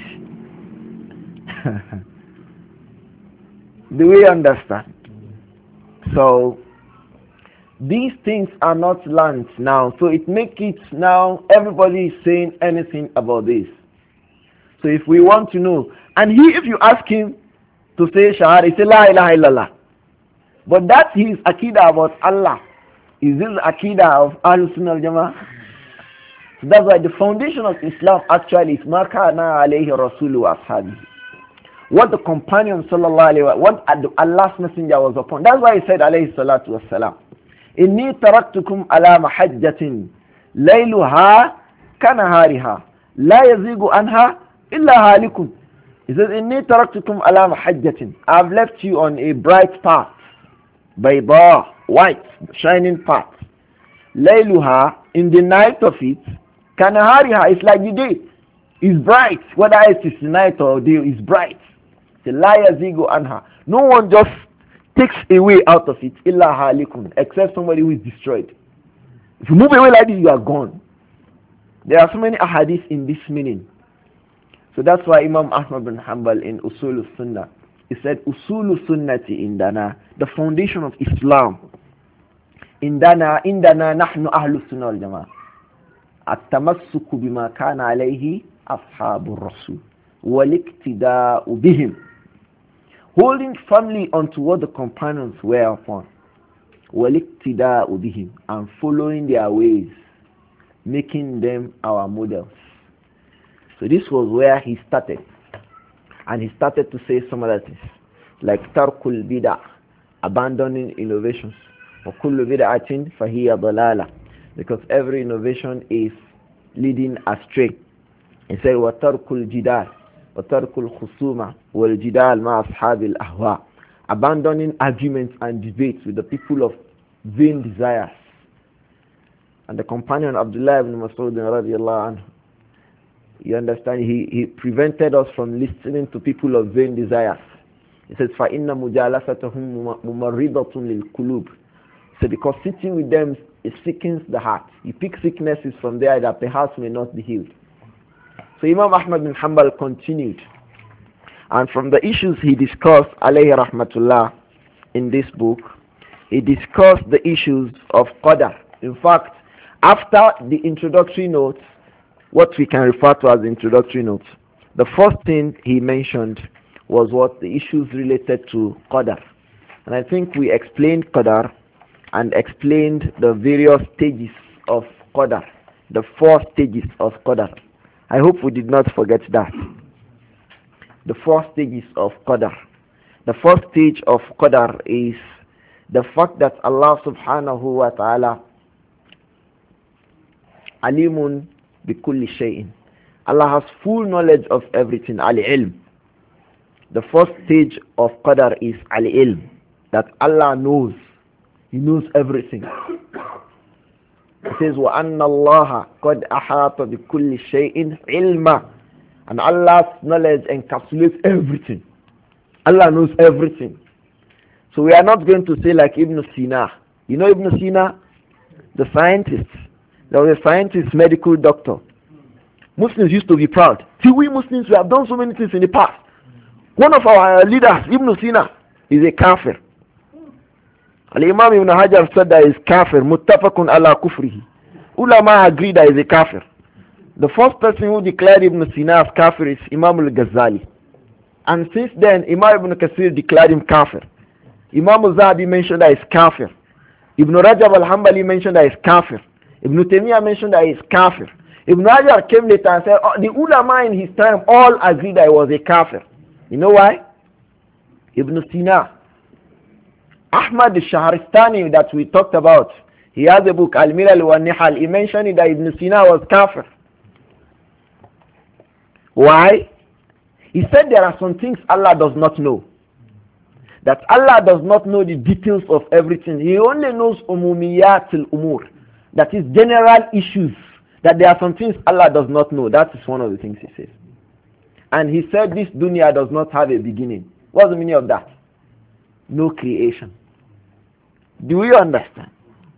Do we understand? So these things are not learned now. So it makes it now everybody is saying anything about this. So if we want to know, and if you ask him to say Shahada, he say La ilaha illallah. But that's his Aqidah about Allah. Is this Aqidah of Ahlul Sunnah al Jama'ah? So that's why the foundation of Islam actually is Ma kana alayhi rasulu wa ashabihi. What the companion sallallahu alayhi wa what Allah's messenger was upon. That's why he said alayhi salatu wassalam, Inni taraktukum ala mahajjatin layluha kanahariha la yazigu anha illa halikum. He says, Inni taraktukum ala mahajjatin. I have left you on a bright path. Bayda, white, shining path. Layluha, in the night of it, kanahariha, it's like the day. It's bright. Whether it is night or day, it's bright. La yazigu anha. No one just takes away out of it, illa halikun, except somebody who is destroyed. If you move away like this, you are gone. There are so many ahadith in this meaning. So that's why Imam Ahmad bin Hanbal in Usul al-Sunnah, he said, Usul sunnati indana, the foundation of Islam. Indana nahnu ahlu sunnah wal jama'ah. At-tamassuku bima kana alayhi ashabur rasul. Wal-iktida'u bihim. Holding firmly onto what the companions were upon. Wal-iktida'u bihim. And following their ways. Making them our models. So this was where he started. And he started to say some other things. Like tarkul bid'ah. Abandoning innovations. وَكُلُّ بِدْعَةٍ فَهِيَ ضَلَالَةٍ. Because every innovation is leading astray. He said, وَتَرْكُ الْجِدَالِ وَتَرْكُ الْخُصُومَةِ وَالْجِدَالِ مَعَ أَصْحَابِ الْأَهْوَاءِ. Abandoning arguments and debates with the people of vain desires. And the companion Abdullah ibn Mas'ud radiallahu anhu, you understand, he prevented us from listening to people of vain desires. He says, فَإِنَّ مُجَالَسَتَهُمْ مُمَرِّضَةٌ لِلْقُلُوبِ. So because sitting with them it sickens the heart. You pick sicknesses from there that perhaps may not be healed. So Imam Ahmad bin Hanbal continued. And from the issues he discussed, alayhi rahmatullah, in this book, he discussed the issues of qadar. In fact, after the introductory notes, what we can refer to as introductory notes, the first thing he mentioned was what the issues related to qadar. And I think we explained qadar and explained the various stages of qadar, the 4 stages of qadar. I hope we did not forget that. The 4 stages of qadar. The first stage of qadar is the fact that Allah subhanahu wa ta'ala alimun bi kulli shay'in. Allah has full knowledge of everything, al-ilm. The first stage of qadar is al-ilm, that Allah knows. He knows everything. It says, وَأَنَّ اللَّهَ قَدْ أَحَاطَ بِكُلِّ شَيْءٍ عِلْمًا. And Allah's knowledge encapsulates everything. Allah knows everything. So we are not going to say like Ibn Sina. You know Ibn Sina? The scientist. There was a scientist, medical doctor. Muslims used to be proud. See, we Muslims, we have done so many things in the past. One of our leaders, Ibn Sina, is a kafir. Al-Imam Ibn Hajar said that is kafir, muttafaqun ala kufrihi. Ulama agreed that is a kafir. The first person who declared Ibn Sina as kafir is Imam al-Ghazali. And since then, Imam Ibn Kathir declared him kafir. Imam al-Zahabi mentioned that is kafir. Ibn Rajab al-Hanbali mentioned that is kafir. Ibn Taymiyyah mentioned that is kafir. Ibn Hajar came later and said, the ulama in his time all agreed that he was a kafir. You know why? Ibn Sina. Ahmad al-Shahristani that we talked about, he has a book, Al-Milal wa Nihal. He mentioned that Ibn Sina was kafir. Why? He said there are some things Allah does not know. That Allah does not know the details of everything. He only knows umumiyat al-umur. That is general issues. That there are some things Allah does not know. That is one of the things he says. And he said this dunya does not have a beginning. What's the meaning of that? No creation. Do you understand?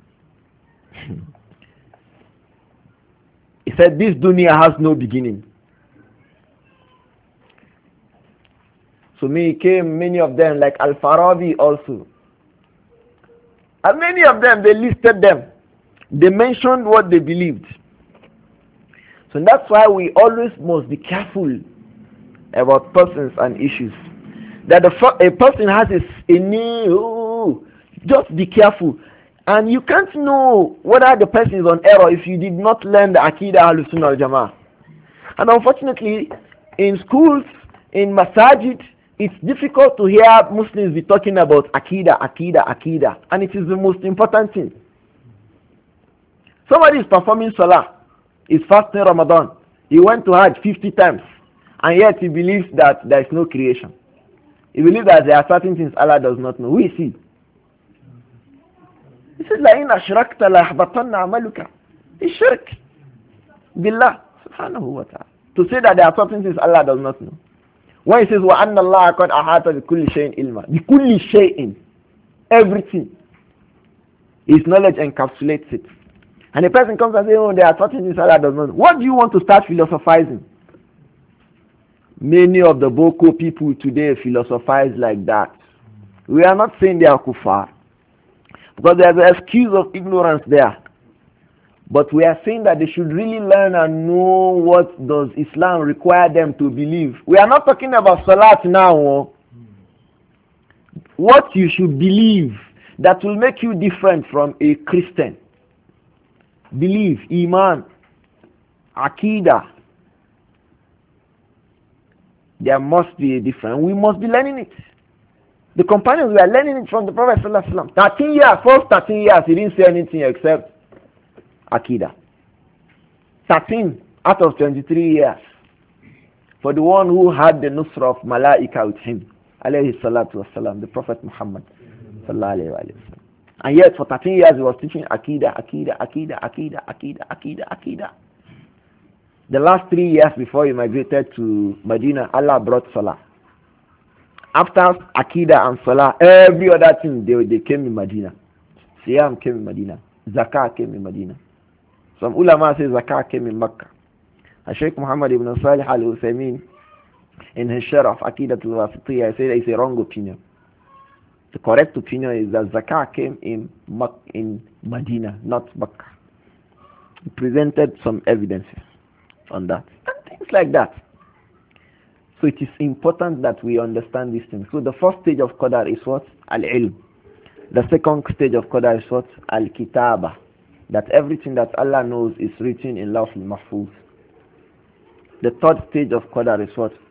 He said this dunya has no beginning. So many of them like Al-Farabi also. And many of them, they listed them. They mentioned what they believed. So that's why we always must be careful about persons and issues. That a person has a need, just be careful. And you can't know whether the person is on error if you did not learn the Aqidah Ahlus Sunnah wal Jama'ah. And unfortunately, in schools, in masajid, it's difficult to hear Muslims be talking about Aqidah. And it is the most important thing. Somebody is performing Salah, is fasting Ramadan. He went to Hajj 50 times. And yet he believes that there is no creation. He believes that there are certain things Allah does not know. Who is he? He says, لَإِنْ أَشْرَكْتَ لَيَحْبَطَنَّ عَمَلُكَ. It's shirk. Billah. Subhanahu wa ta'ala. To say that there are certain things Allah does not know. When he says, وَأَنَّ اللَّهَ قَدْ أَحَاطَ بِكُلِّ شَيْءٍ إِلْمًا. بِكُلِّ شَيْءٍ. Everything. His knowledge encapsulates it. And a person comes and says, oh, there are certain things Allah does not know. What do you want to start philosophizing? Many of the Boko people today philosophize like that. We are not saying they are kuffar, because there is an excuse of ignorance there. But we are saying that they should really learn and know what does Islam require them to believe. We are not talking about Salat now. What you should believe that will make you different from a Christian. Belief, Iman, Aqidah. There must be a difference. We must be learning it. The companions were learning it from the Prophet ﷺ. 13 years, first 13 years, he didn't say anything except Aqidah. 13 out of 23 years. For the one who had the nusra of Malaika with him, alayhi salatu wasalam, the Prophet Muhammad sallallahu alayhi wa sallam. And yet for 13 years he was teaching Aqidah. The last 3 years before he migrated to Medina, Allah brought Salah. After Aqidah and Salah, every other thing, they came in Medina. Siyam came in Medina. Zakah came in Medina. Some ulama say Zakah came in Mecca. Sheikh Muhammad ibn Salih al-Uthaymeen, in his share of Aqidat al-Wasitiyah, said it's a wrong opinion. The correct opinion is that Zakah came in Medina, not Mecca. He presented some evidences on that. And things like that. So it is important that we understand these things. So the first stage of Qadar is what? Al-Ilm. The second stage of Qadar is what? Al-Kitaba. That everything that Allah knows is written in Lawh al-Mahfuz. The third stage of Qadar is what?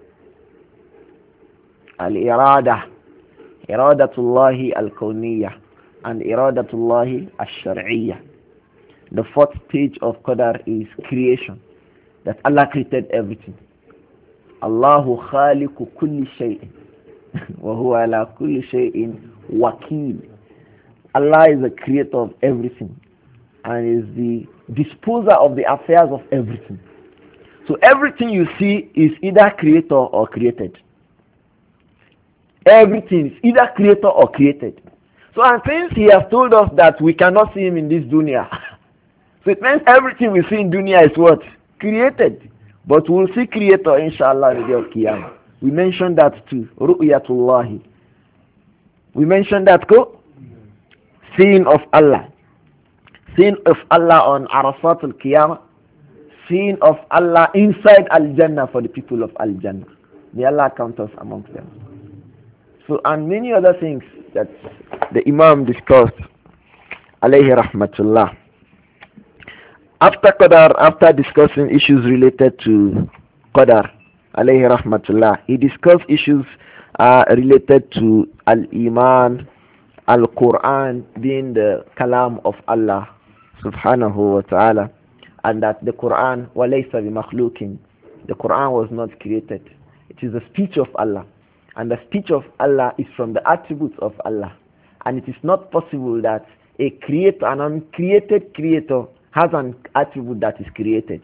Al-Irada. Iradatullahi al-Kawniyah. And Iradatullahi al-Shar'iyyah. The fourth stage of Qadar is creation. That Allah created everything. Allahu khaliqu kulli shay'in. Wa huwa ala kulli shay'in wakil. Allah is the creator of everything. And is the disposer of the affairs of everything. So everything you see is either creator or created. Everything is either creator or created. So and since he has told us that we cannot see him in this dunya, so it means everything we see in dunya is what? Created. But we'll see creator inshallah in the day of Qiyamah. We mentioned that too. Ru'yatullahi. We mentioned that go? Seeing of Allah. Seeing of Allah on Arafat al-Qiyamah. Seeing of Allah inside Al-Jannah for the people of Al-Jannah. May Allah count us amongst them. So, and many other things that the Imam discussed, alayhi rahmatullah. After Qadar, after discussing issues related to Qadar, alayhi rahmatullah, he discussed issues related to Al-Iman, Al-Quran being the kalam of Allah subhanahu wa ta'ala, and that the Quran, وَلَيْسَ بِمَخْلُوقٍ, the Quran was not created. It is the speech of Allah. And the speech of Allah is from the attributes of Allah. And it is not possible that a creator, an uncreated creator, has an attribute that is created.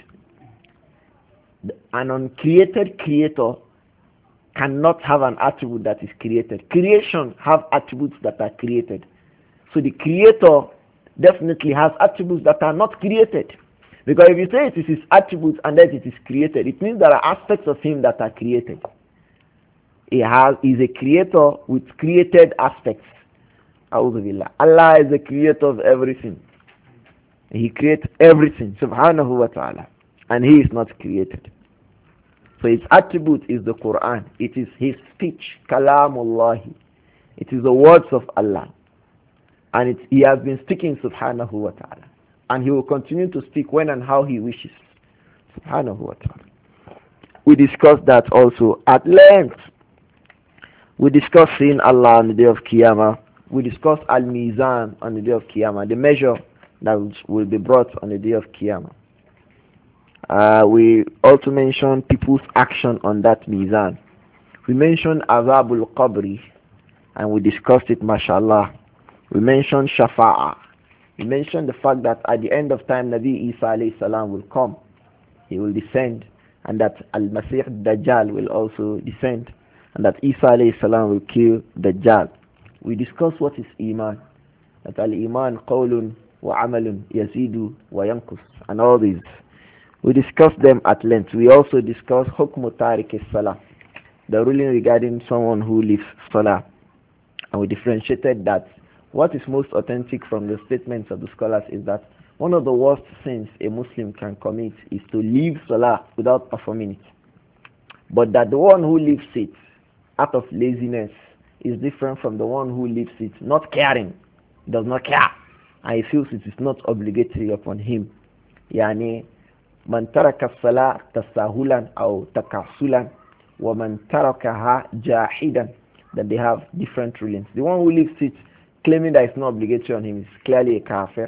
An uncreated creator cannot have an attribute that is created. Creation have attributes that are created. So the creator definitely has attributes that are not created. Because if you say it is his attributes and that it is created, it means there are aspects of him that are created. He is a creator with created aspects. Allah is the creator of everything. He creates everything, subhanahu wa ta'ala. And he is not created. So his attribute is the Quran. It is his speech, kalamullahi. It is the words of Allah. And he has been speaking, subhanahu wa ta'ala. And he will continue to speak when and how he wishes, subhanahu wa ta'ala. We discussed that also at length. We discussed seeing Allah on the day of Qiyamah. We discussed Al-Mizan on the day of Qiyamah, the measure that will be brought on the day of Qiyamah. We also mentioned people's action on that mizan. We mentioned Azabul Qabri, and we discussed it, mashallah. We mentioned Shafa'ah. We mentioned the fact that at the end of time, Nabi Isa alayhi salam will come. He will descend, and that Al-Masih Dajjal will also descend, and that Isa alayhi salam will kill Dajjal. We discussed what is Iman, that Al-Iman qawlun wa amalun yazidu wa yankus, and all these. We discussed them at length. We also discussed Hukmu Tariq Salah, the ruling regarding someone who leaves Salah. And we differentiated that what is most authentic from the statements of the scholars is that one of the worst sins a Muslim can commit is to leave Salah without performing it. But that the one who leaves it out of laziness is different from the one who leaves it not caring, does not care, and he feels it is not obligatory upon him. Yani, man taraka as-salah tasahulan aw takasulan wa man tarakaha jahidan, that they have different rulings. The one who leaves it claiming that it's not obligatory on him is clearly a kafir.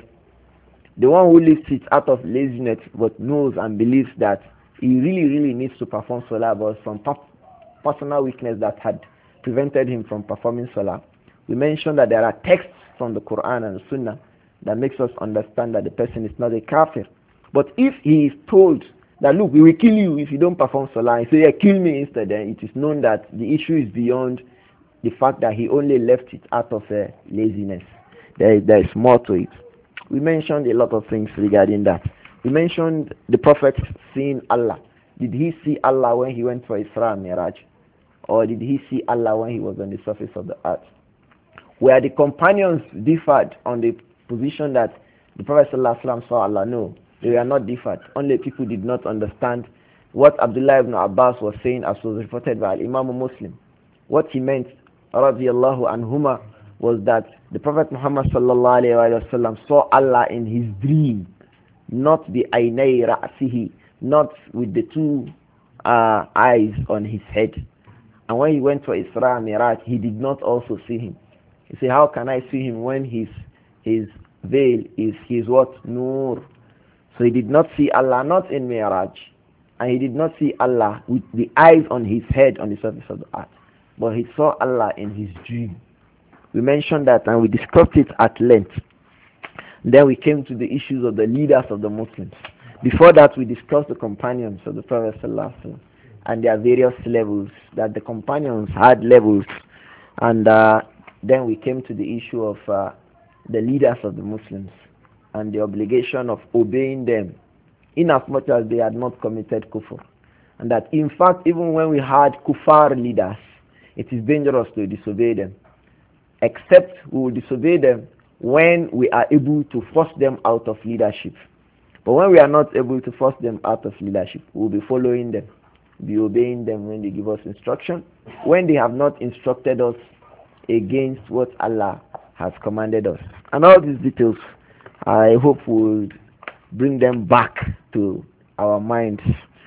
The one who leaves it out of laziness but knows and believes that he really needs to perform salah, but from personal weakness that had prevented him from performing salah. We mentioned that there are texts from the Quran and the Sunnah that makes us understand that the person is not a kafir. But if he is told that, look, we will kill you if you don't perform salah, he say, yeah, kill me instead, then it is known that the issue is beyond the fact that he only left it out of laziness. There is more to it. We mentioned a lot of things regarding that. We mentioned the Prophet seeing Allah. Did he see Allah when he went for Isra and Miraj? Or did he see Allah when he was on the surface of the earth? Where the companions differed on the position that the Prophet ﷺ saw Allah? No, they were not differed. Only people did not understand what Abdullah ibn Abbas was saying, as was reported by Imam Muslim. What he meant, radiyallahu anhuma, was that the Prophet Muhammad sallallahu alayhi wa sallam saw Allah in his dream, not the aynay ra'sihi, not with the two eyes on his head. And when he went for Isra and Miraj, he did not also see him. He said, how can I see him when his veil is his what? Nur. So he did not see Allah, not in Miraj, and he did not see Allah with the eyes on his head on the surface of the earth, but he saw Allah in his dream. We mentioned that and we discussed it at length. Then we came to the issues of the leaders of the Muslims. Before that, we discussed the companions of the Prophet ﷺ and their various levels, that the companions had levels. And then we came to the issue of the leaders of the Muslims and the obligation of obeying them inasmuch as they had not committed kufr. And that in fact, even when we had kuffar leaders, it is dangerous to disobey them, except we will disobey them when we are able to force them out of leadership. But when we are not able to force them out of leadership, we will be following them, be obeying them when they give us instruction, when they have not instructed us against what Allah has commanded us. And all these details, I hope will bring them back to our minds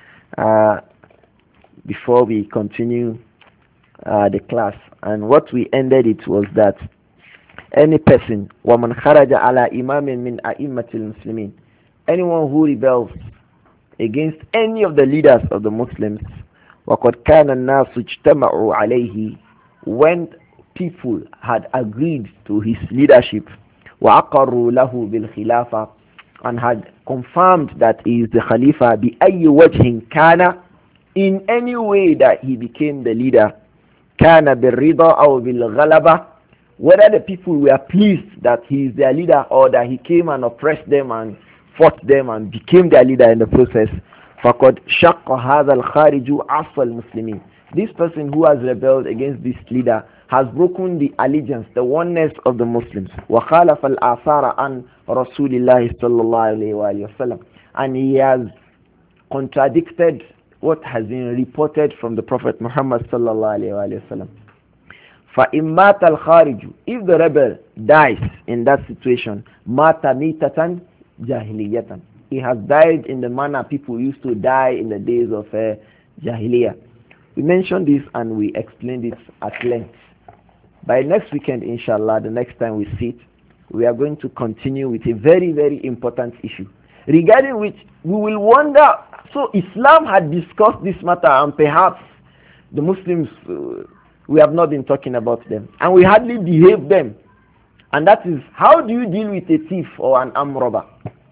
before we continue the class. And what we ended it was that any person, وَمَنْ خَرَجَ عَلَى إِمَامٍ مِنْ أَئِمَّةِ الْمُسْلِمِينَ, anyone who rebels against any of the leaders of the Muslims, وَقَدْ كَانَ النَّاسُ اجْتَمَعُوا عَلَيْهِ, when people had agreed to his leadership, وَأَقَرُّوا لَهُ بِالْخِلَافَةِ, and had confirmed that he is the Khalifa, بِأَيِّ وَجْهٍ كَانَ, in any way that he became the leader, كَانَ بِالرِّضَى أَوْ بِالْغَلَبَةِ, whether the people were pleased that he is their leader or that he came and oppressed them and fought them and became their leader in the process, فَقَدْ شَقَّ هَذَا الْخَارِجُ عَصَى الْمُسْلِمِينَ, this person who has rebelled against this leader has broken the allegiance, the oneness of the Muslims. وَخَالَفَ الْآثَارَ عَنْ رَسُولِ اللَّهِ صَلَّى اللَّهُ عَلَيْهِ وَسَلَّمَ, and he has contradicted what has been reported from the Prophet Muhammad sallallahu alayhi wa sallam. فَإِن مَاتَ الْخَارِجُ, if the rebel dies in that situation, مَاتَ مِيتَةً جَاهِلِيَّةً, he has died in the manner people used to die in the days of Jahiliyyah. We mentioned this and we explained it at length. By next weekend, inshallah, the next time we sit, we are going to continue with a very, very important issue. regarding which we will wonder. So Islam had discussed this matter, and perhaps the Muslims, we have not been talking about them, and we hardly behave them. And that is, how do you deal with a thief or an armed robber?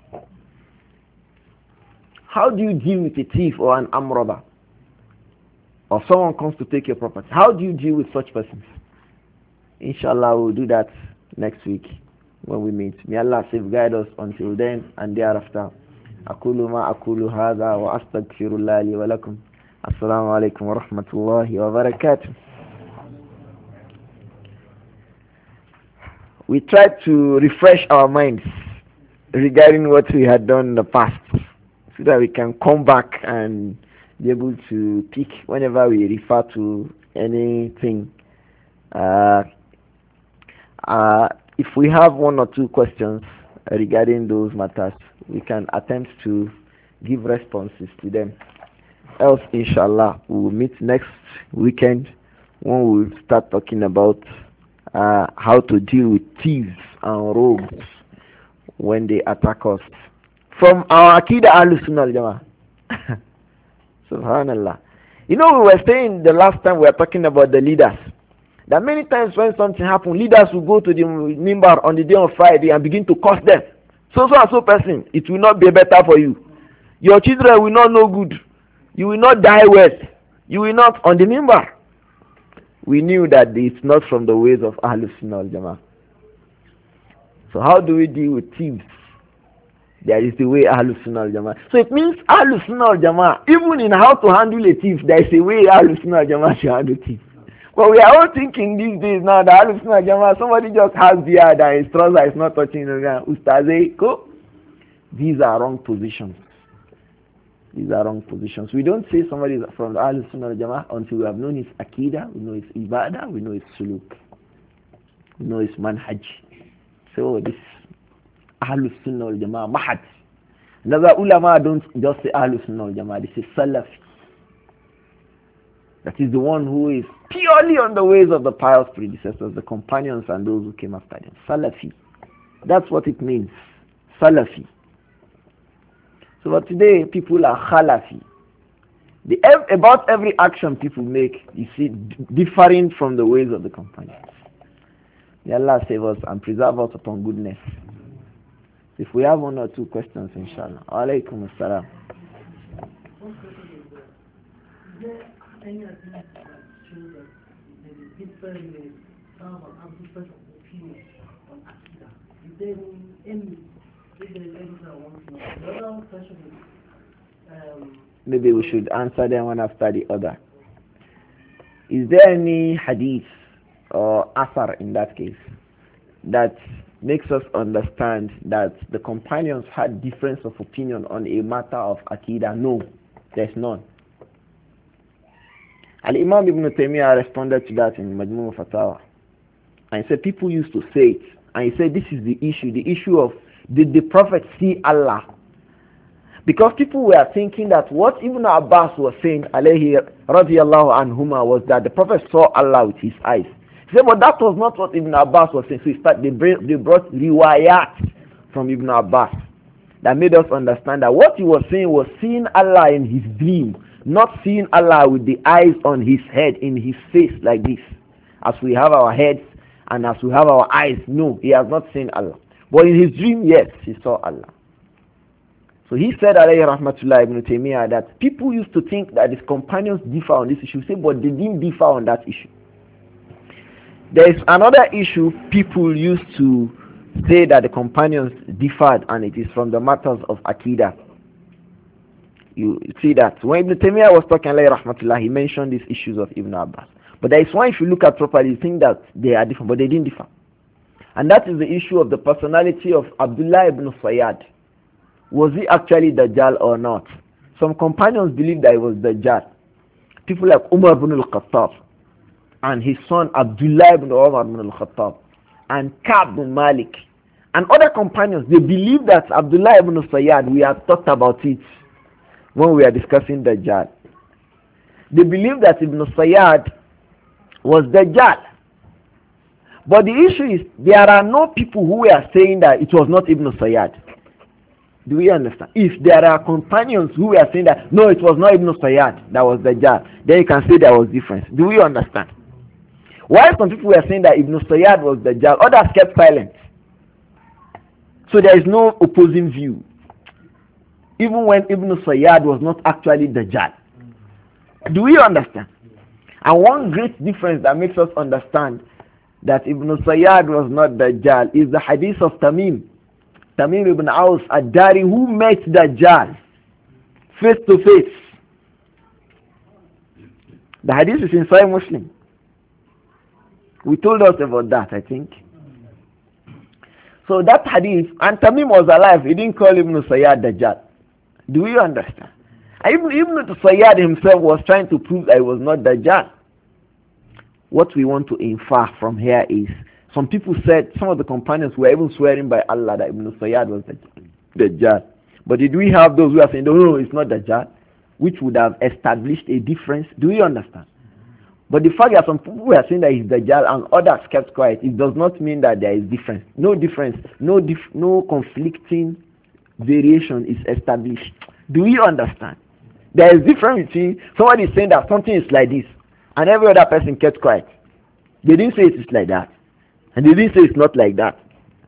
How do you deal with a thief or an armed robber? Or someone comes to take your property. How do you deal with such persons? Inshallah, we'll do that next week when we meet. May Allah safeguard us until then and thereafter. أقول ما أقول هذا وأستغفر الله لي ولكم. السلام عليكم ورحمة الله وبركاته. We tried to refresh our minds regarding what we had done in the past, so that we can come back and be able to pick whenever we refer to anything. If we have one or two questions regarding those matters, we can attempt to give responses to them. Else, inshallah, we will meet next weekend when we will start talking about how to deal with thieves and rogues when they attack us. From our Aqidah Ahlus-Sunnah al-Jama'ah. Subhanallah. You know, we were saying the last time we were talking about the leaders, that many times when something happens, leaders will go to the minbar on the day of Friday and begin to curse them. So and so person, it will not be better for you. Your children will not know good. You will not die well. You will not on the minbar. We knew that it's not from the ways of Ahlus Sunnah wal Jama'ah. So how do we deal with thieves? There is the way Ahlus Sunnah wal Jama'ah. So it means Ahlus Sunnah wal Jama'ah, even in how to handle a thief, there is a way Ahlus Sunnah wal Jama'ah should handle thieves. But we are all thinking these days now that Ahlus Sunnah wal Jama'ah, somebody just has beard and his trouser is not touching the ground. Ustaze, go. These are wrong positions. These are wrong positions. We don't say somebody is from the Ahlus Sunnah wal Jama'ah until we have known his Aqidah, we know his Ibadah, we know his Suluk, we know his Manhaj. So this Ahlus Sunnah wal Jama'ah Mahad. Another ulama don't just say Ahlus Sunnah wal Jama'ah, they say Salafi. That is the one who is purely on the ways of the pious predecessors, the companions and those who came after them. Salafi. That's what it means. Salafi. So but today people are Khalafi. About every action people make, you see, differing from the ways of the companions. May Allah save us and preserve us upon goodness. If we have one or two questions, inshallah. Alaykum as-salam. Is there any evidence that shows that there is different different opinions on Aqidah? Is there any if there is anything I want to know? The other question is maybe we should answer them one after the other. Is there any hadith or asar in that case that makes us understand that the companions had difference of opinion on a matter of Aqidah? No, there's none. Al-Imam Ibn Taymiyyah responded to that in Majmu' Fatawa. And he said people used to say it. And he said this is the issue of did the Prophet see Allah? Because people were thinking that what Ibn Abbas was saying, alayhi radiyallahu anhuma, was that the Prophet saw Allah with his eyes. He said, but that was not what Ibn Abbas was saying. So they brought riwayat from Ibn Abbas that made us understand that what he was saying was seeing Allah in his dream, not seeing Allah with the eyes on his head, in his face like this. As we have our heads and as we have our eyes, no, he has not seen Allah. But in his dream, yes, he saw Allah. So he said, alayhi rahmatullah Ibn Taymiyyah, that people used to think that his companions differ on this issue. Say, but they didn't differ on that issue. There is another issue people used to say that the companions differed, and it is from the matters of Aqidah. You see that when Ibn Taymiyyah was talking, alayhi rahmatullah, he mentioned these issues of Ibn Abbas. But there is one, if you look at properly, you think that they are different, but they didn't differ. And that is the issue of the personality of Abdullah ibn Sayyad. Was he actually Dajjal or not? Some companions believe that he was Dajjal. People like Umar ibn al-Khattab and his son Abdullah ibn Umar ibn al-Khattab and Ka'b ibn Malik and other companions, they believe that Abdullah ibn Sayyad, we have talked about it when we are discussing Dajjal. They believe that Ibn Sayyad was Dajjal. But the issue is, there are no people who are saying that it was not Ibn Sayyad. Do we understand? If there are companions who were saying that, no, it was not Ibn Sayyad that was Dajjal, then you can say there was difference. Do we understand? While some people were saying that Ibn Sayyad was Dajjal, others kept silent. So there is no opposing view. Even when Ibn Sayyad was not actually Dajjal. Do we understand? And one great difference that makes us understand that Ibn Sayyad was not Dajjal is the hadith of Tamim ibn Aus ad-Dari, who met Dajjal face to face. The hadith is in Sahih Muslim. We told us about that, I think. So that hadith, and Tamim was alive, he didn't call Ibn Sayyad Dajjal. Do you understand? Ibn Sayyad himself was trying to prove that he was not Dajjal. What we want to infer from here is, some people said, some of the companions were even swearing by Allah that Ibn Sayyad was Dajjal. But did we have those who are saying, no, it's not Dajjal, which would have established a difference? Do you understand? But the fact that some people were saying that he's Dajjal and others kept quiet, it does not mean that there is difference. No difference, no conflicting variation is established. Do you understand? There is difference between somebody saying that something is like this and every other person kept quiet. They didn't say it is like that. And they didn't say it's not like that.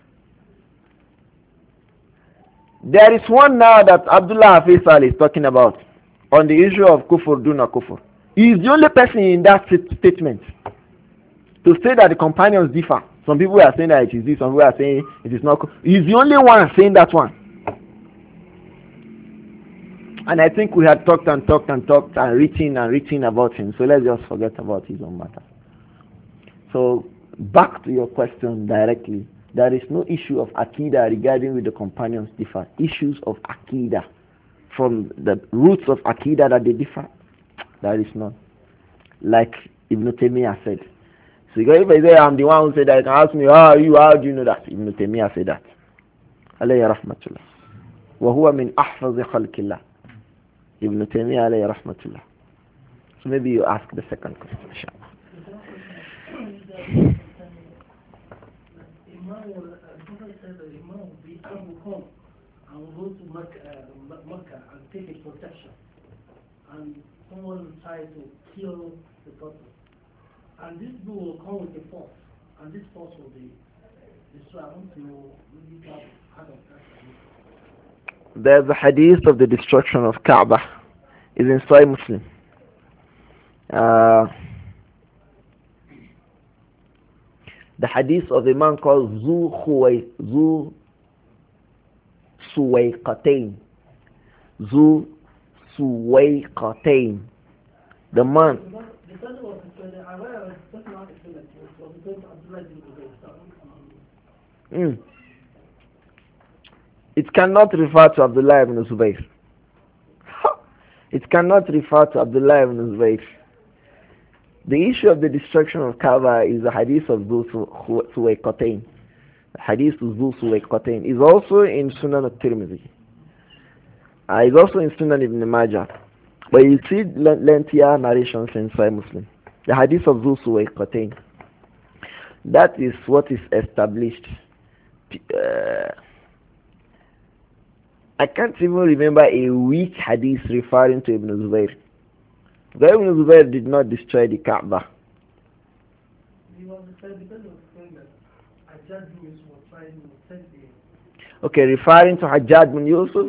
There is one now that Abdullah Faisal is talking about on the issue of kufur duna kufur. He is the only person in that statement to say that the companions differ. Some people are saying that it is this, some people are saying it is not. He is the only one saying that one. And I think we had talked and written about him. So let's just forget about his own matter. So back to your question directly. There is no issue of Aqidah regarding with the companions differ. Issues of Aqidah, from the roots of Aqidah that they differ, there is none. Like Ibn Taymiyyah said. So if I say I'm the one who said that, you can ask me, how do you know that? Ibn Taymiyyah said that. Alayhi rahmatullah. وَهُوَ مِنْ أَحْفَظِ خَلْقِ اللَّهِ. Ibn Taymiyyah alayhi rahmatullah. So maybe you ask the second question, inshallah. And will go to Mecca and take a protection, and someone will try to kill the prophet, and this bull will come with a force, and this force will be destroyed. I want to know maybe you have of that. There's a hadith of the destruction of Kaaba. It's in Sahih Muslim. The hadith of a man called Zu Suwayqatain. Zu Suwayqatain. The man. It cannot refer to Abdullah ibn Zubayr. It cannot refer to Abdullah ibn Zubayr. The issue of the destruction of Kaaba is the hadith of Zu Suwayqatain. The hadith of Zu Suwayqatain is also in Sunan al-Tirmidhi. It's also in Sunan ibn Majah. But you see lengthier narrations in Sahih Muslim. The hadith of Zu Suwayqatain. That is what is established. I can't even remember a weak hadith referring to Ibn Zubayr. But Ibn Zubayr did not destroy the Kaaba. Okay, referring to Hajjaj bin Yusuf.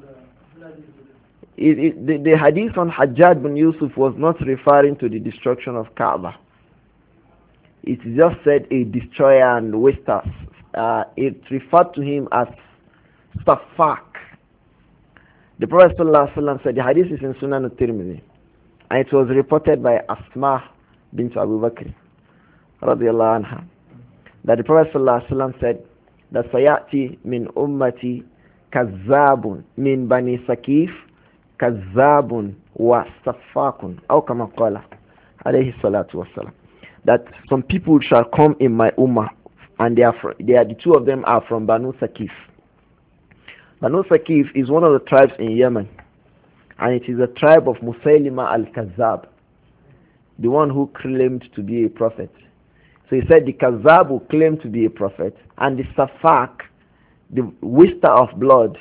The hadith on Hajjaj bin Yusuf was not referring to the destruction of Kaaba. It just said a destroyer and waster. It referred to him as Safak. The Prophet ﷺ said, the hadith is in Sunan al-Tirmidhi, and it was reported by Asma bint Abu Bakr radiyallahu anha, that the Prophet ﷺ said that sayati min ummati kazzabun min bani Sakif kazzabun wa safakun, aw kama qala alayhi salatu wassalam, that some people shall come in my ummah, and the two of them are from Banu Sakif. Banu Sakif is one of the tribes in Yemen, and it is a tribe of Musaylima al-Kazzab, the one who claimed to be a prophet. So he said the Kazzab who claimed to be a prophet, and the Safak, the waster of blood,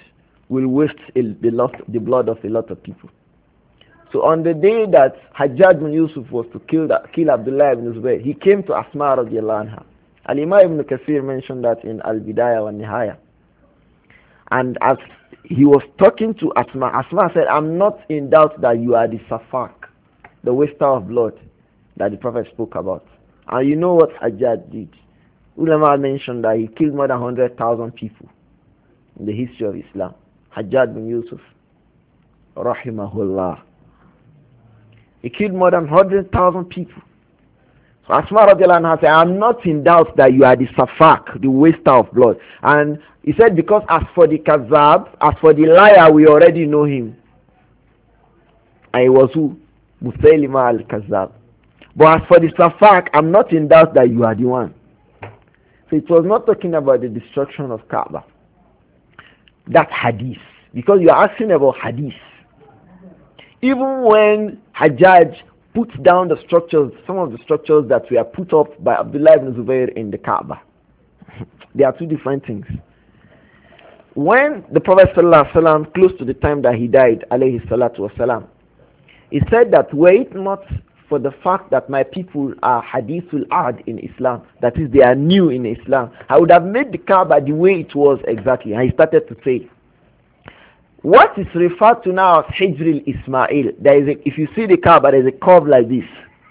will waste the blood of a lot of people. So on the day that Hajjaj bin Yusuf was to kill Abdullah ibn Zubayr, he came to Asma radiallahu anha. Al-Imam ibn Kathir mentioned that in Al-Bidayah wa Nihaya. And as he was talking to Asma, Asma said, I'm not in doubt that you are the Safak, the waster of blood that the Prophet spoke about. And you know what Hajjaj did? Ulama mentioned that he killed more than 100,000 people in the history of Islam. Hajjaj bin Yusuf, rahimahullah. He killed more than 100,000 people. So Asma radiallahu anha said, I'm not in doubt that you are the Safak, the waster of blood. And he said, because as for the Kazab, as for the liar, we already know him. And he was who? Musaylima al-Kazab. But as for the Safak, I'm not in doubt that you are the one. So it was not talking about the destruction of Kaaba. That hadith. Because you are asking about hadith. Even when Hajjaj put down the structures, some of the structures that were put up by Abdullah ibn Zubayr in the Kaaba. They are two different things. When the Prophet ﷺ, close to the time that he died, alayhi salatu wasalam, he said that were it not for the fact that my people are hadithul ahd in Islam, that is, they are new in Islam, I would have made the Kaaba the way it was exactly. And he started to say, what is referred to now as Hijr al-Ismail, if you see the Kaaba, there is a curve like this.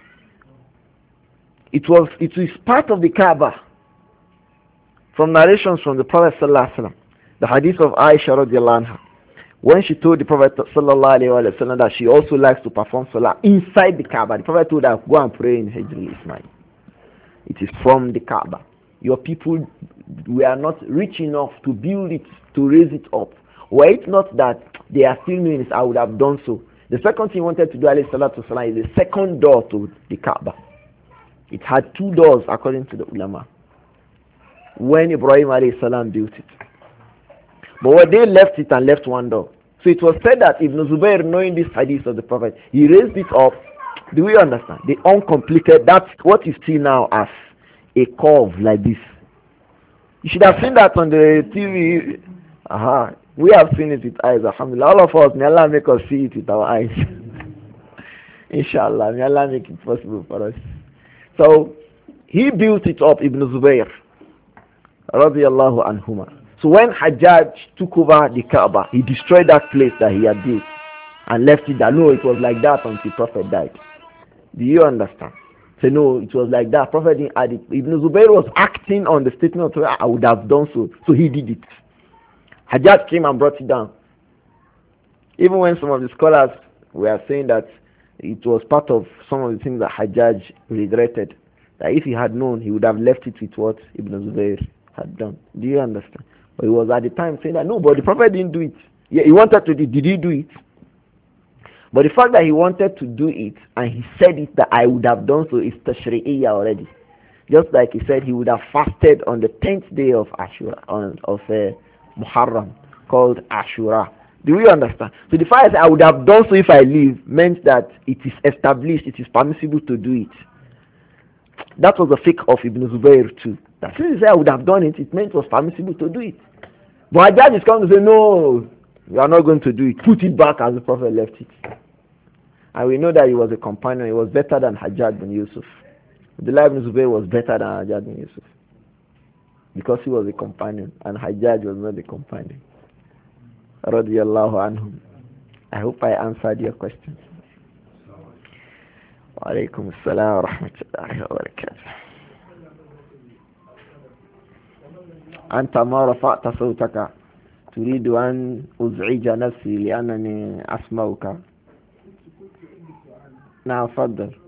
It is part of the Kaaba. From narrations from the Prophet ﷺ, the hadith of Aisha radiallahu anha, when she told the Prophet ﷺ that she also likes to perform salah inside the Kaaba, the Prophet told her, go and pray in Hijr al-Ismail. It is from the Kaaba. Your people were not rich enough to build it, to raise it up. Were it not that they are still doing this, I would have done so. The second thing he wanted to do, alayhi salatu wasalam, is the second door to the Kaaba. It had two doors according to the ulama. When Ibrahim alayhi salam built it. But when they left it and left one door. So it was said that Ibn Zubayr, knowing this hadith of the Prophet, he raised it up. Do we understand? The uncompleted, that's what you see now as a curve like this. You should have seen that on the TV. We have seen it with eyes, alhamdulillah. All of us, may Allah make us see it with our eyes. Inshallah, may Allah make it possible for us. So, he built it up, Ibn Zubayr, radiyallahu anhuma. So when Hajjaj took over the Kaaba, he destroyed that place that he had built and left it there. No, it was like that until Prophet died. Do you understand? Say, no, it was like that. Prophet didn't add it. Ibn Zubayr was acting on the statement of, I would have done so. So he did it. Hajjaj came and brought it down. Even when some of the scholars were saying that it was part of some of the things that Hajjaj regretted, that if he had known, he would have left it with what Ibn Zubayr had done. Do you understand? But he was at the time saying that, no, but the Prophet didn't do it. Yeah, he wanted to do it. Did he do it? But the fact that he wanted to do it, and he said it that I would have done so, is tashri'iyya already. Just like he said he would have fasted on the 10th day of Ashura, of Muharram, called Ashura. Do we understand? So the fact that I would have done so if I live meant that it is established, it is permissible to do it. That was the fiqh of Ibn Zubayr too. That since he said I would have done it, it meant it was permissible to do it. But Hajjaj is coming to say, no, we are not going to do it. Put it back as the Prophet left it. And we know that he was a companion. He was better than Hajjaj bin Yusuf. Abdullah ibn Zubayr was better than Hajjaj bin Yusuf. Because he was a companion and Hajjaj was not a companion. Radiyallahu anhum. I hope I answered your question. Wa alaikum assalam wa rahmatullahi wa barakatuh. أنت ما رفعت صوتك تريد أن أزعج نفسي لأنني أسمعك. نعم، تفضل.